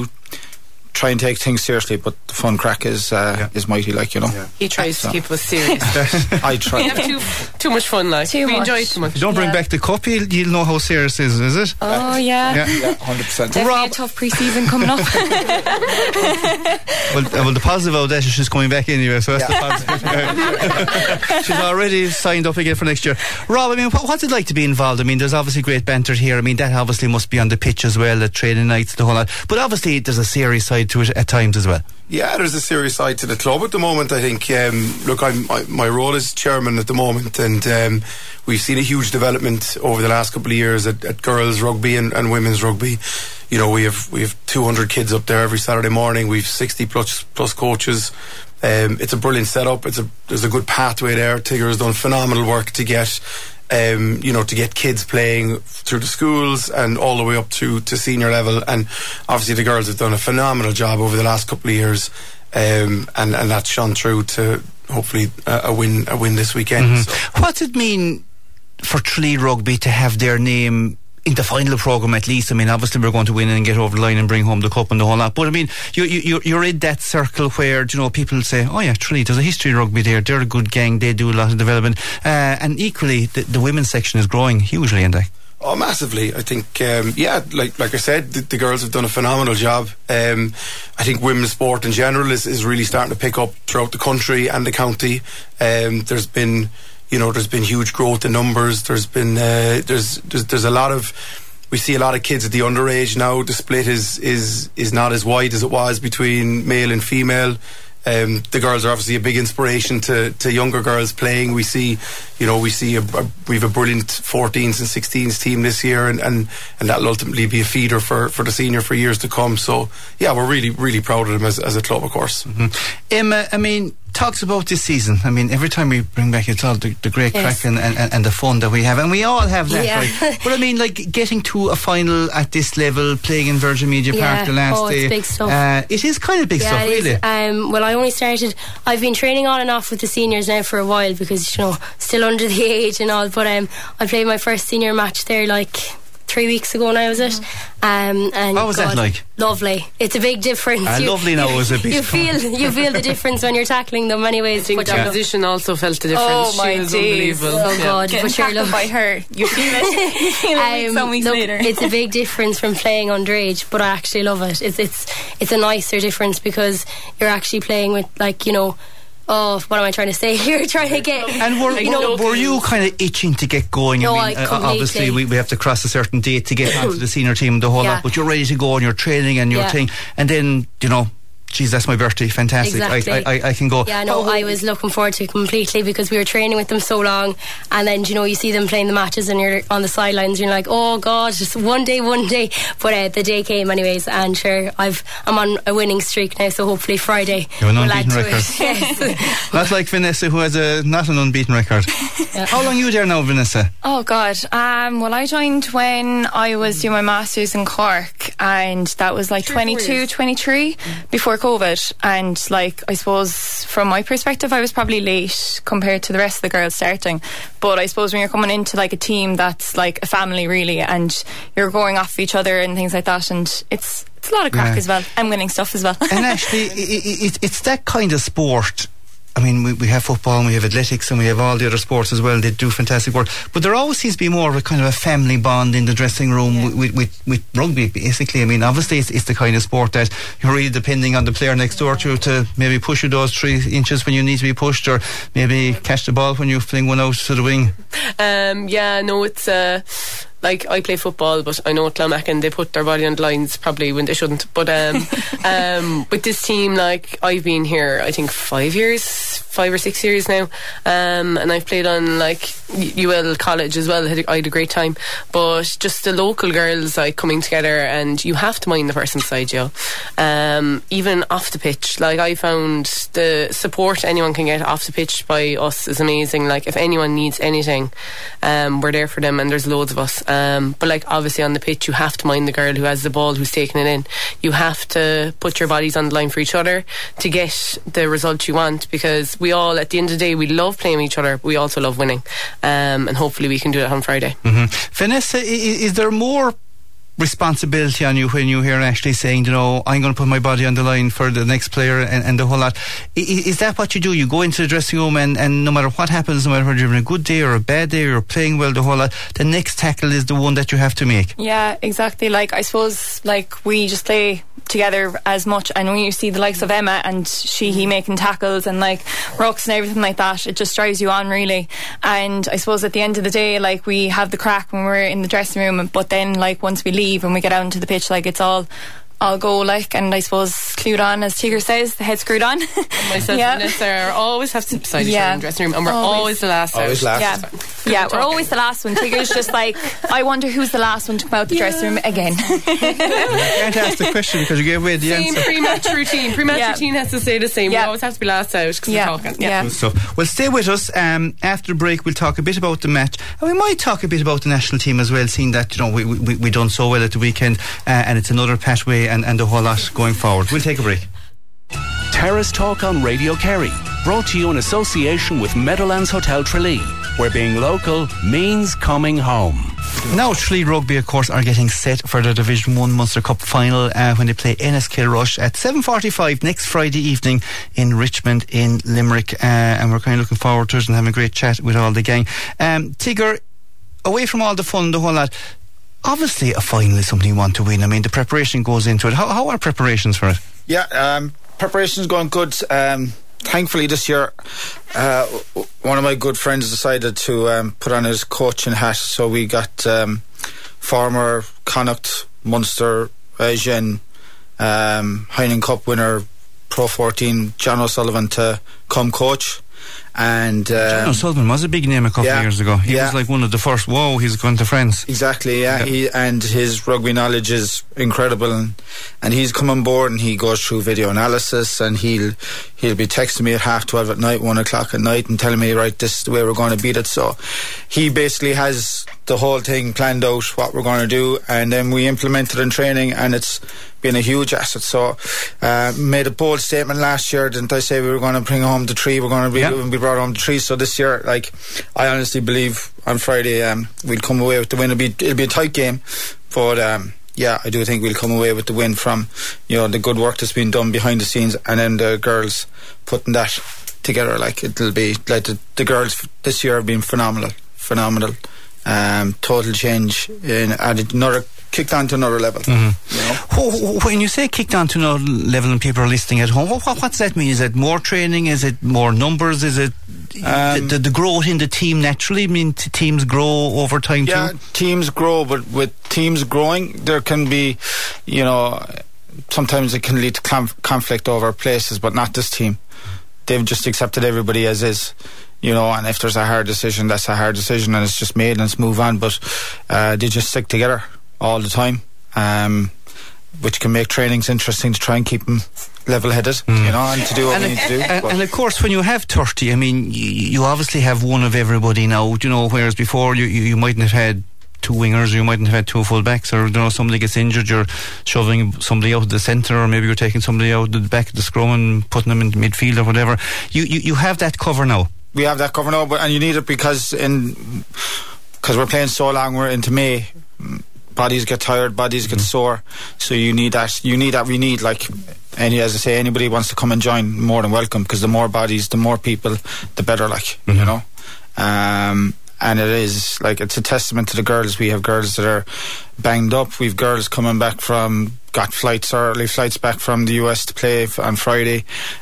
try and take things seriously, but the fun crack is uh, yeah. is mighty, like, you know. Yeah. He tries so. to keep us serious. I try. We have too, too much fun, like. Too we much. enjoy it too much. If you don't bring yeah. back the cup, you'll, you'll know how serious it is, is it? Oh, yeah. Yeah, yeah one hundred percent. Definitely Rob. a tough pre-season coming up. well, uh, well, the positive of that is she's coming back anyway, so that's yeah. the positive. She's already signed up again for next year. Rob, I mean, what, what's it like to be involved? I mean, there's obviously great banter here. I mean, that obviously must be on the pitch as well, the training nights, the whole lot. But obviously, there's a serious side side to it at times as well. Yeah, there's a serious side to the club at the moment. I think, um, look, I'm, I, my role is chairman at the moment, and um, we've seen a huge development over the last couple of years at, at girls rugby and, and women's rugby. You know, we have we have two hundred kids up there every Saturday morning. We've sixty plus plus coaches. Um, it's a brilliant setup. It's a there's a good pathway there. Tigger has done phenomenal work to get. Um, you know, to get kids playing through the schools and all the way up to, to senior level, and obviously the girls have done a phenomenal job over the last couple of years, um, and, and that's shone through to hopefully a, a win a win this weekend. Mm-hmm. So. What's it mean for Tralee Rugby to have their name in the final programme at least? I mean, obviously we're going to win and get over the line and bring home the cup and the whole lot, but I mean, you, you, you're in that circle where, you know, people say, oh yeah, Tralee, there's a history of rugby there, they're a good gang, they do a lot of development, uh, and equally the, the women's section is growing hugely in there. Oh, massively. I think, um, yeah, like like I said, the, the girls have done a phenomenal job. Um, I think women's sport in general is, is really starting to pick up throughout the country and the county. Um, there's been You know, there's been huge growth in numbers. There's been uh, there's, there's there's a lot of we see a lot of kids at the underage now. The split is is is not as wide as it was between male and female. Um, the girls are obviously a big inspiration to, to younger girls playing. We see, you know, we see a, a, we have a brilliant fourteens and sixteens team this year, and, and, and that'll ultimately be a feeder for, for the senior for years to come. So yeah, we're really really proud of them as, as a club, of course. Mm-hmm. Emma, I mean, talks about this season. I mean, every time we bring back it's all the, the great yes. crack and, and, and the fun that we have, and we all have that, yeah. right? But I mean, like getting to a final at this level, playing in Virgin Media yeah. Park the last oh, day, it's big stuff. Uh, it is kind of big yeah, stuff, really. Um, well, I only started. I've been training on and off with the seniors now for a while because, you know, still under the age and all. But um, I played my first senior match there like three weeks ago now, was it? Um, and what was God, that like? Lovely. It's a big difference. Uh, you, lovely now is a big you feel you feel the difference when you're tackling them anyways. I think the opposition also felt the difference. Oh my she was days. unbelievable. Oh God, Getting tackled by her, you feel it, you feel it um, some weeks look, later. It's a big difference from playing underage, but I actually love it. It's it's it's a nicer difference because you're actually playing with, like, you know, oh, what am I trying to say here? Trying to get. And were, you were, know, were you kind of itching to get going? No, I mean, I uh, obviously we, we have to cross a certain date to get onto the senior team and the whole Yeah. lot, but you're ready to go and you're training and your Yeah. thing, and then, you know, geez, that's my birthday, fantastic. Exactly. I, I, I can go. Yeah, no, oh, I was looking forward to it completely because we were training with them so long, and then, you know, you see them playing the matches and you're on the sidelines and you're like, oh God, just one day, one day. But uh, the day came anyways, and sure, I've I'm on a winning streak now, so hopefully Friday you have an we'll add unbeaten to record. it. Yes. Not like Vanessa, who has a not an unbeaten record. Yeah. How long are you there now, Vanessa? Oh God. Um, well, I joined when I was doing my masters in Cork, and that was like Three, twenty-two, twenty-three before COVID. And like, I suppose from my perspective, I was probably late compared to the rest of the girls starting. But I suppose when you're coming into like a team that's like a family really, and you're going off each other and things like that, and it's it's a lot of crack Yeah. as well, and winning stuff as well. And actually, it, it, it's that kind of sport. I mean, we, we have football and we have athletics and we have all the other sports as well. They do fantastic work. But there always seems to be more of a kind of a family bond in the dressing room Yeah. with, with, with rugby, basically. I mean, obviously it's, it's the kind of sport that you're really depending on the player next door to you to maybe push you those three inches when you need to be pushed, or maybe catch the ball when you fling one out to the wing. Um, yeah, no, it's uh, like I play football, but I know at Clonmackin they put their body on the lines probably when they shouldn't. But um, um, with this team, like, I've been here I think five years, five or six years now, um, and I've played on like U L College as well. I had, a, I had a great time, but just the local girls like coming together, and you have to mind the person beside you, um, even off the pitch. Like, I found the support anyone can get off the pitch by us is amazing. Like, if anyone needs anything, um, we're there for them, and there's loads of us. Um, but like, obviously on the pitch you have to mind the girl who has the ball, who's taking it in. You have to put your bodies on the line for each other to get the result you want, because we all, at the end of the day, we love playing with each other, but we also love winning, um, and hopefully we can do that on Friday. Mm-hmm. Vanessa, is, is there more responsibility on you when you hear Ashley saying, you know, I'm going to put my body on the line for the next player and, and the whole lot? Is, is that what you do? You go into the dressing room and, and no matter what happens, no matter whether you're having a good day or a bad day or you're playing well, the whole lot, the next tackle is the one that you have to make. Yeah, exactly. Like, I suppose, like, we just play together as much, and when you see the likes of Emma and Sheehy making tackles and like rucks and everything like that, it just drives you on really. And I suppose at the end of the day, like, we have the crack when we're in the dressing room, but then like once we leave and we get out into the pitch, like, it's all all go, like, and I suppose clued on, as Tigger says, the head screwed on. Myself yeah. and Vanessa are always have to beside each Yeah. other in the dressing room, and we're Always. always the last Always out. last. Yeah, yeah, we're always the last one. Tigger's just like, I wonder who's the last one to come out the dressing room again. You can't ask the question because you gave away the Same answer. pre-match routine. Pre-match Yeah. routine has to stay the same. Yeah. We always have to be last out because Yeah. we're talking. Yeah. Good stuff. Well, stay with us. Um, after the break, we'll talk a bit about the match, and we might talk a bit about the national team as well. Seeing that, you know, we we we done so well at the weekend, uh, and it's another pathway and and a whole lot going forward. We'll take a break. Terrace Talk on Radio Kerry, brought to you in association with Meadowlands Hotel Tralee, where being local means coming home. Now Tralee Rugby, of course, are getting set for the Division one Munster Cup final uh, when they play Enniskilrush at seven forty-five next Friday evening in Richmond in Limerick, uh, and we're kind of looking forward to it and having a great chat with all the gang. Um, Tigger, away from all the fun, the whole lot, obviously a final is something you want to win. I mean, the preparation goes into it. How, how are preparations for it? Yeah, um, preparation's going good. Um, thankfully this year, uh, one of my good friends decided to um, put on his coaching hat, so we got um, former Connacht, Munster, Asian, um, Heineken Cup winner, Pro fourteen, John O'Sullivan to come coach. And um, John O'Sullivan was a big name a couple yeah, of years ago. He yeah. was like one of the first. Whoa, he's gone to France. Exactly, yeah. Yeah. He, and his rugby knowledge is incredible, and, and he's come on board and he goes through video analysis, and he'll he'll be texting me at half twelve at night, one o'clock at night, and telling me, right, this is the way we're going to beat it. So he basically has the whole thing planned out, what we're going to do, and then we implement it in training, and it's been a huge asset. So uh, made a bold statement last year, didn't I say we were going to bring home the tree, we're going to be, Yeah. we brought home the tree. So this year, like, I honestly believe on Friday um, we'll come away with the win. It'll be, it'll be a tight game, but um, yeah, I do think we'll come away with the win from, you know, the good work that's been done behind the scenes, and then the girls putting that together. Like, it'll be like the, the girls this year have been phenomenal, phenomenal. Um, total change in added another kicked on to another level. Mm-hmm. You know? When you say kicked on to another level and people are listening at home, what, what what's that mean? Is it more training? Is it more numbers? Is it Um, the, the, the growth in the team naturally? I mean, t- teams grow over time yeah, too. teams grow, but with teams growing, there can be, you know, sometimes it can lead to conf- conflict over places, but not this team. They've just accepted everybody as is. You know, and if there's a hard decision, that's a hard decision, and it's just made, and let's move on. But uh, they just stick together all the time, um, which can make trainings interesting to try and keep them level-headed, mm. you know, and to do what and we need to do. And, and of course, when you have thirty, I mean, you, you obviously have one of everybody now, you know, whereas before you, you, you mightn't have had two wingers, or you mightn't have had two full backs, or, you know, somebody gets injured, you're shoving somebody out of the centre, or maybe you're taking somebody out the back of the scrum and putting them in midfield or whatever. You, you, you have that cover now. We have that cover now, but and you need it because in because we're playing so long, we're into May. Bodies get tired, bodies get sore, so you need that. You need that. We need, like, any, as I say, anybody wants to come and join, more than welcome, because the more bodies, the more people, the better. Like, mm-hmm. you know, um, and it is like it's a testament to the girls. We have girls that are banged up. We've girls coming back from got flights, early flights back from the U S to play f- on Friday.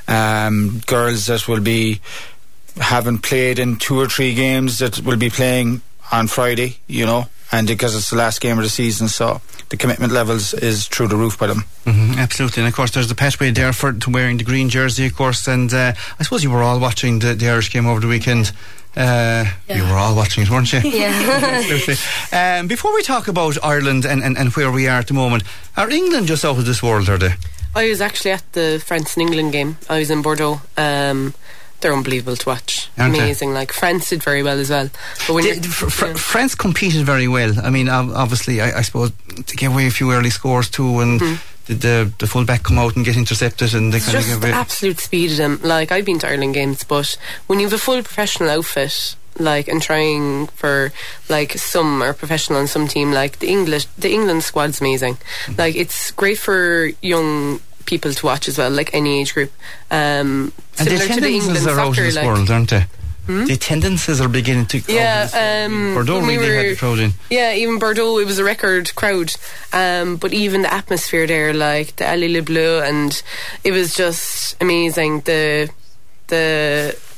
Um, girls that will be. Haven't played in two or three games that will be playing on Friday, you know, and because it's the last game of the season, so the commitment levels is through the roof by them. Mm-hmm, absolutely. And of course there's the pathway there for to wearing the green jersey, of course, and uh, I suppose you were all watching the, the Irish game over the weekend. Uh, yeah. You were all watching it, weren't you? Yeah. Absolutely. Um, before we talk about Ireland and, and, and where we are at the moment, are England just out of this world, are they? I was actually at the France and England game. I was in Bordeaux. Um, they're unbelievable to watch. Aren't Amazing. they? Like, France did very well as well. But when Did, fr- fr- France competed very well. I mean, obviously, I, I suppose they gave away a few early scores too, and mm-hmm. did the the full back come out and get intercepted, and they kind just of the gave absolute speed of them. Like, I've been to Ireland games, but when you have a full professional outfit, like, and trying for, like, some are professional on some team, like the English, the England squad's amazing. Mm-hmm. Like, it's great for young people to watch as well, like any age group. Um, and the similar to the England tendencies are out of soccer, this like, world, aren't they? Hmm? The tendencies are beginning to. Yeah, um, Bordeaux when we really were, had the crowd in. Yeah, even Bordeaux, it was a record crowd. Um, but even the atmosphere there, like the Allée Le Bleu, and it was just amazing. The the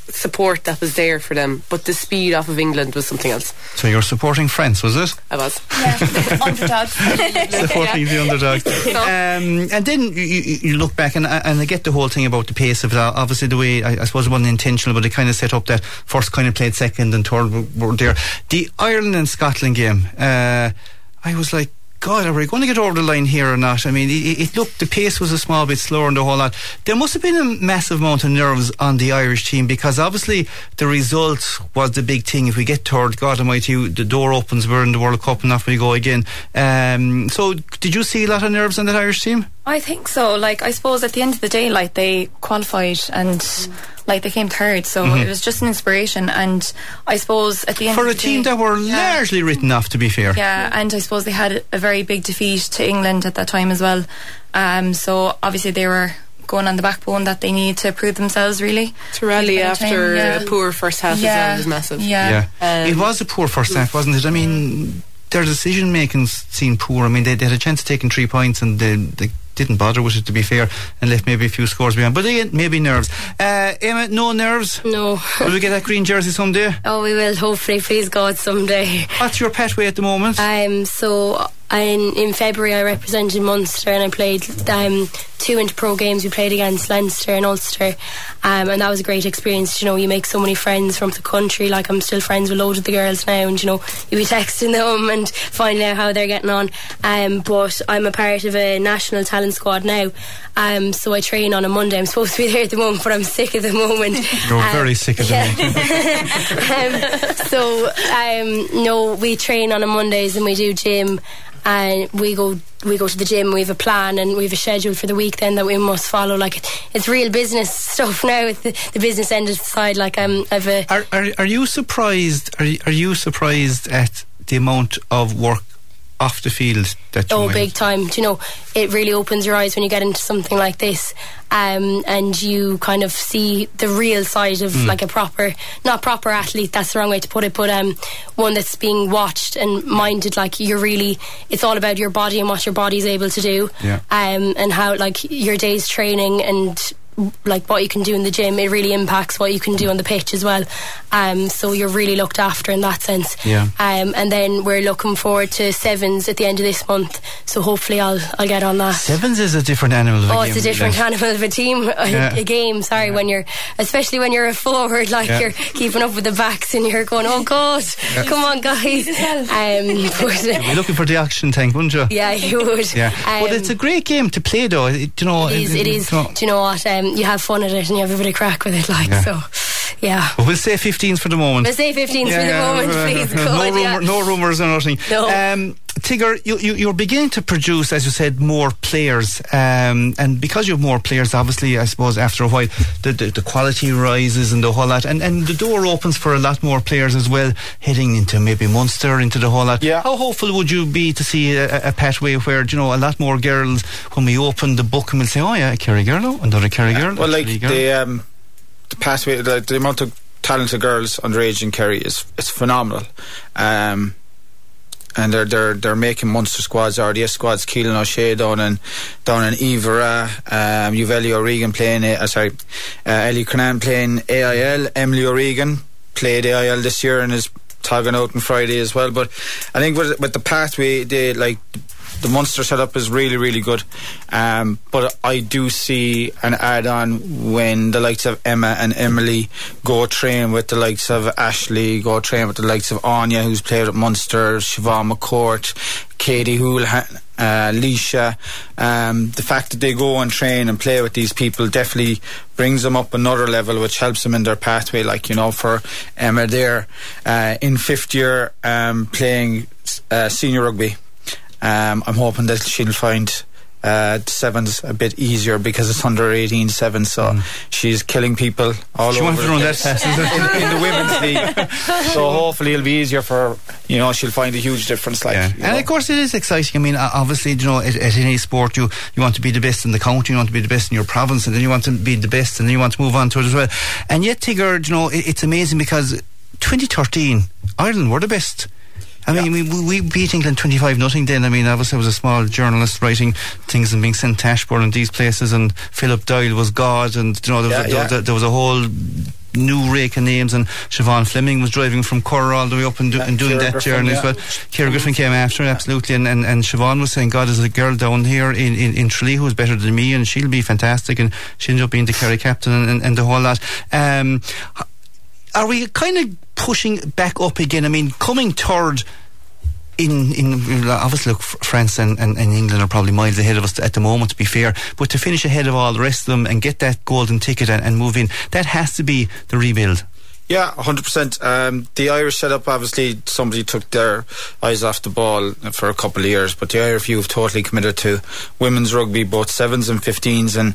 support that was there for them, but the speed off of England was something else. So you're supporting France, was it? I was. Yeah, underdogs. Supporting the underdogs. Um, and then you, you, you look back, and, and I get the whole thing about the pace of it. Obviously, the way, I, I suppose it wasn't intentional, but they kind of set up that first kind of played second and third were, were there. The Ireland and Scotland game, uh, I was like, God, are we going to get over the line here or not? I mean, it, it looked, the pace was a small bit slower and the whole lot. There must have been a massive amount of nerves on the Irish team, because obviously the result was the big thing. If we get third, God almighty, the door opens, we're in the World Cup and off we go again. Um, so did you see a lot of nerves on that Irish team? I think so. Like, I suppose at the end of the day, like, they qualified and like they came third, so mm-hmm. it was just an inspiration. And I suppose at the end for of a the team day, that were yeah. largely written off, to be fair. Yeah, and I suppose they had a very big defeat to England at that time as well. Um, so obviously they were going on the backbone that they need to prove themselves, really. To rally after yeah. a poor first half yeah. as well was massive. Yeah, yeah. Um, it was a poor first half, wasn't it? I mean, their decision making seemed poor. I mean, they, they had a chance of taking three points and they, they didn't bother with it, to be fair, and left maybe a few scores behind. But again, maybe nerves. Uh, Emma, no nerves? No. Will we get that green jersey someday? Oh, we will, hopefully, please God, someday. What's your pathway at the moment? Um, so in, in February I represented Munster, and I played um, two inter-pro games. We played against Leinster and Ulster, um, and that was a great experience. You know, you make so many friends from the country. Like, I'm still friends with loads of the girls now, and you know, you be texting them and finding out how they're getting on. Um, but I'm a part of a national talent squad now, um, so I train on a Monday. I'm supposed to be there at the moment, but I'm sick at the moment. You're um, very sick at yeah. the moment. um, so um, no, we train on a Mondays and we do gym, and we go we go to the gym. We have a plan and we have a schedule for the week then that we must follow. Like, it's real business stuff now. It's the, the business end of the side. Like, um, I've a are, are are you surprised? Are you, are you surprised at the amount of work off the field that you oh might? Big time. Do you know, it really opens your eyes when you get into something like this, um, and you kind of see the real side of mm. like a proper, not proper athlete, that's the wrong way to put it, but um, one that's being watched and minded. Like, you're really, it's all about your body and what your body's able to do, yeah. um, and how like your day's training and like what you can do in the gym, it really impacts what you can do on the pitch as well. Um, so you're really looked after in that sense. Yeah. Um, and then we're looking forward to Sevens at the end of this month. So hopefully I'll I'll get on that. Sevens is a different animal of a oh, game. it's a different really. animal of a team, yeah. a game. Sorry, yeah. when you're, especially when you're a forward, like yeah. you're keeping up with the backs and you're going, oh God, yeah. come on guys. Um, but, You'd be looking for the action tank, wouldn't you? Yeah, you would. Yeah. Um, but it's a great game to play, though. It, you know, it is. It, it is. You know, do you know what? Um, you have fun at it and you have a bit of crack with it, like yeah. so. Yeah. But we'll say fifteens for the moment. We'll say fifteens yeah, for the yeah, moment, uh, please. No, God, rumor, yeah. no rumours or nothing. No. Um, Tigger, you, you, you're beginning to produce, as you said, more players. Um, and because you have more players, obviously, I suppose, after a while, the, the, the quality rises and the whole lot. And, and the door opens for a lot more players as well, heading into maybe Munster, into the whole lot. Yeah. How hopeful would you be to see a, a pathway where, you know, a lot more girls, when we open the book, and we'll say, oh yeah, a Kerry girl, oh, another Kerry girl. Well, like, girl. the, um, the pathway, the, the amount of talented girls underage in Kerry is it's phenomenal. Um, and they're they're they're making Munster squads, R D S squads. Keelan O'Shea down in down in Ivora, um, you've Ellie O'Regan playing uh, sorry uh, Ellie Kernan playing A I L. Emily O'Regan played A I L this year and is togging out on Friday as well. But I think with, with the pathway, they like the Munster setup is really, really good. Um, but I do see an add-on when the likes of Emma and Emily go train with the likes of Ashley, go train with the likes of Anya, who's played at Munster, Siobhan McCourt, Katie Houlihan, uh, Leisha. Um, the fact that they go and train and play with these people definitely brings them up another level, which helps them in their pathway. Like, you know, for Emma there, uh, in fifth year, um, playing uh, senior rugby. Um, I'm hoping that she'll find uh, sevens a bit easier because it's under eighteen seven, so mm. she's killing people all she over. She wants to run that fast, is it? in, in the women's league. So hopefully it'll be easier for her. You know, she'll find a huge difference. Like, yeah. and know. Of course it is exciting. I mean, obviously, you know, at, at any sport, you you want to be the best in the county, you want to be the best in your province, and then you want to be the best, and then you want to move on to it as well. And yet, Tigger, you know, it, it's amazing because twenty thirteen Ireland were the best. I mean, yeah. we, we beat England twenty-five nothing then. I mean, obviously I was a small journalist writing things and being sent to Ashbourne and these places, and Philip Doyle was God, and you know, there was, yeah, a, yeah. there, there was a whole new rake of names, and Siobhan Fleming was driving from Corra all the way up and, do, and doing Ciara that Griffin, journey yeah. as well. Ciara Griffin came after, absolutely, and, and, and Siobhan was saying, God, there's a girl down here in, in, in Tralee who's better than me, and she'll be fantastic, and she ended up being the Kerry captain and, and, and the whole lot. Um, are we kind of pushing back up again? I mean, coming third in, in obviously, look, France and, and, and England are probably miles ahead of us at the moment, to be fair, but to finish ahead of all the rest of them and get that golden ticket and, and move in, that has to be the rebuild. Yeah, one hundred percent. Um, the Irish setup, obviously, somebody took their eyes off the ball for a couple of years, but the Irish youth totally committed to women's rugby, both sevens and fifteens, and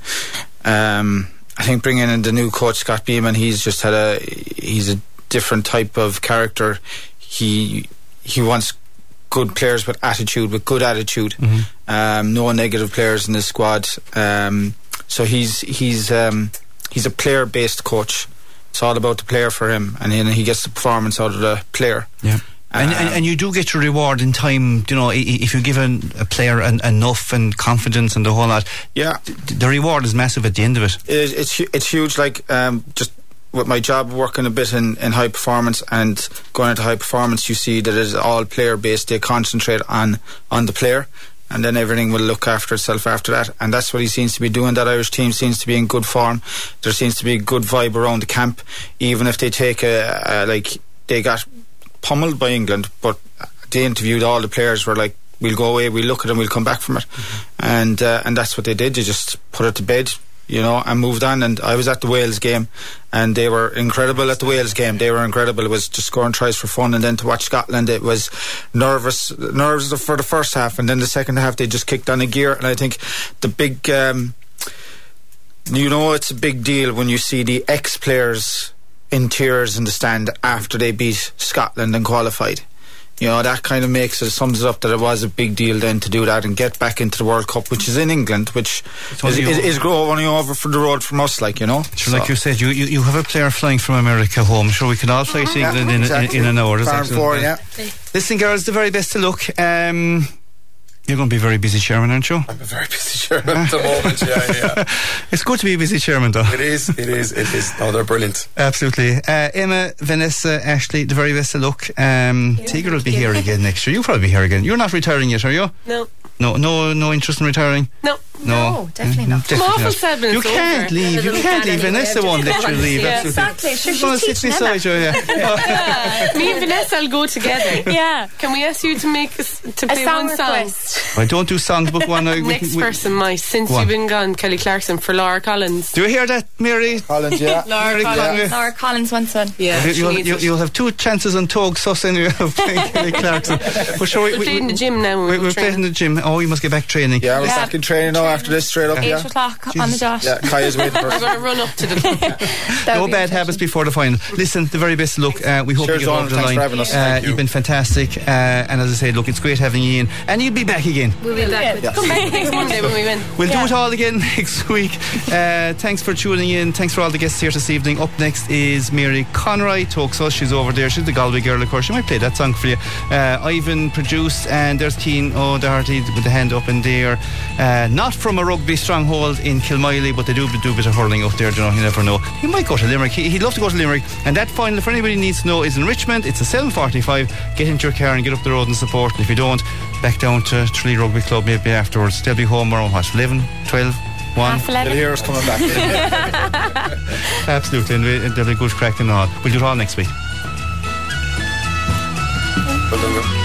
um, I think bringing in the new coach, Scott Beeman, he's just had a he's a different type of character. He he wants good players with attitude, with good attitude. Mm-hmm. Um, no negative players in the squad. Um, so he's he's um, he's a player-based coach. It's all about the player for him, and then he gets the performance out of the player. Yeah. And, um, and, and you do get your reward in time, you know, if you give an, a player an, enough and confidence and the whole lot. Yeah. The, the reward is massive at the end of it. it it's it's huge. Like um, just with my job working a bit in, in high performance and going into high performance, you see that it is all player based. They concentrate on on the player, and then everything will look after itself after that. And that's what he seems to be doing. That Irish team seems to be in good form. There seems to be a good vibe around the camp, even if they take a, a like they got pummeled by England, but they interviewed all the players, were like, we'll go away, we'll look at it, we'll come back from it. Mm-hmm. and uh, and that's what they did. They just put it to bed, you know, and moved on. And I was at the Wales game, and they were incredible at the Wales game. They were incredible. It was just scoring tries for fun, and then to watch Scotland, it was nervous nerves for the first half, and then the second half they just kicked on a gear. And I think the big um, you know, it's a big deal when you see the ex-players in tears in the stand after they beat Scotland and qualified. You know, that kind of makes it, sums it up that it was a big deal then to do that and get back into the World Cup, which is in England, which is, is, is only over for the road from us, like, you know. Sure, so. Like you said, you, you, you have a player flying from America home. Sure, we can all fly to England yeah, in, exactly. in, in an hour. Farm four, yeah. Listen, girls, the very best of luck. Um, You're going to be a very busy chairman, aren't you? I'm a very busy chairman at the moment, yeah, yeah. It's good to be a busy chairman, though. It is, it is, it is. Oh, they're brilliant. Absolutely. Uh, Emma, Vanessa, Ashley, the very best of luck. Um, Tigger will be here again next year. You'll probably be here again. You're not retiring yet, are you? No. No, no, no interest in retiring? No. No, no definitely not. Definitely I'm awful not. sad when You it's can't over. leave. You can't leave. Vanessa won't let you leave. Yeah, exactly. She's going to sit beside you. Yeah. yeah. Me and Vanessa will go together. Yeah. Can we ask you to make us to play a song one song? request. I don't do songs, but one. I, Next we, we, person might. Since you've been gone, Kelly Clarkson for Laura Collins. Do you hear that, Mary? Collins, yeah. Laura Mary Collins. Collins. Laura Collins wants one. Yeah, you, you'll, needs you'll, it. you'll have two chances on Tog Sus anyway of playing Kelly Clarkson. But sure, we, We're playing in the gym now. We, we're playing in the gym. Oh, you must get back training. Yeah, we're Yeah. back in training now after this, straight up. Eight Yeah. o'clock Jesus. on the dot. Yeah, Kaya's waiting for We're us. going to run up to the. No bad habits before the final. Listen, the very best of luck. Uh, we hope Cheers, you get Dawn. over the Thanks line. for having us. Uh, Thank you. You've been fantastic. Uh, and as I said, look, it's great having you in. And you'll be back again. We'll be back. With Yeah. Come back next Monday when we win. We'll Yeah. do it all again next week. Uh, thanks for tuning in. Thanks for all the guests here this evening. Up next is Mary Conroy. Talks us. She's over there. She's the Galway girl, of course. She might play that song for you. Uh, Ivan produced, and there's Keane O'Doherty with the hand up in there. Uh, not from a rugby stronghold in Kilmiley, but they do do a bit of hurling up there. You know, you never know. He might go to Limerick. He, he'd love to go to Limerick. And that final, if anybody needs to know, is in Richmond. It's a seven forty-five. Get into your car and get up the road and support. And if you don't, back down to Tralee Rugby Club maybe afterwards. They'll be home around what, eleven, twelve, one. Half eleven. You'll hear us coming back. Absolutely, and we- there'll be good crack and all. We'll do it all next week. Well done, girl.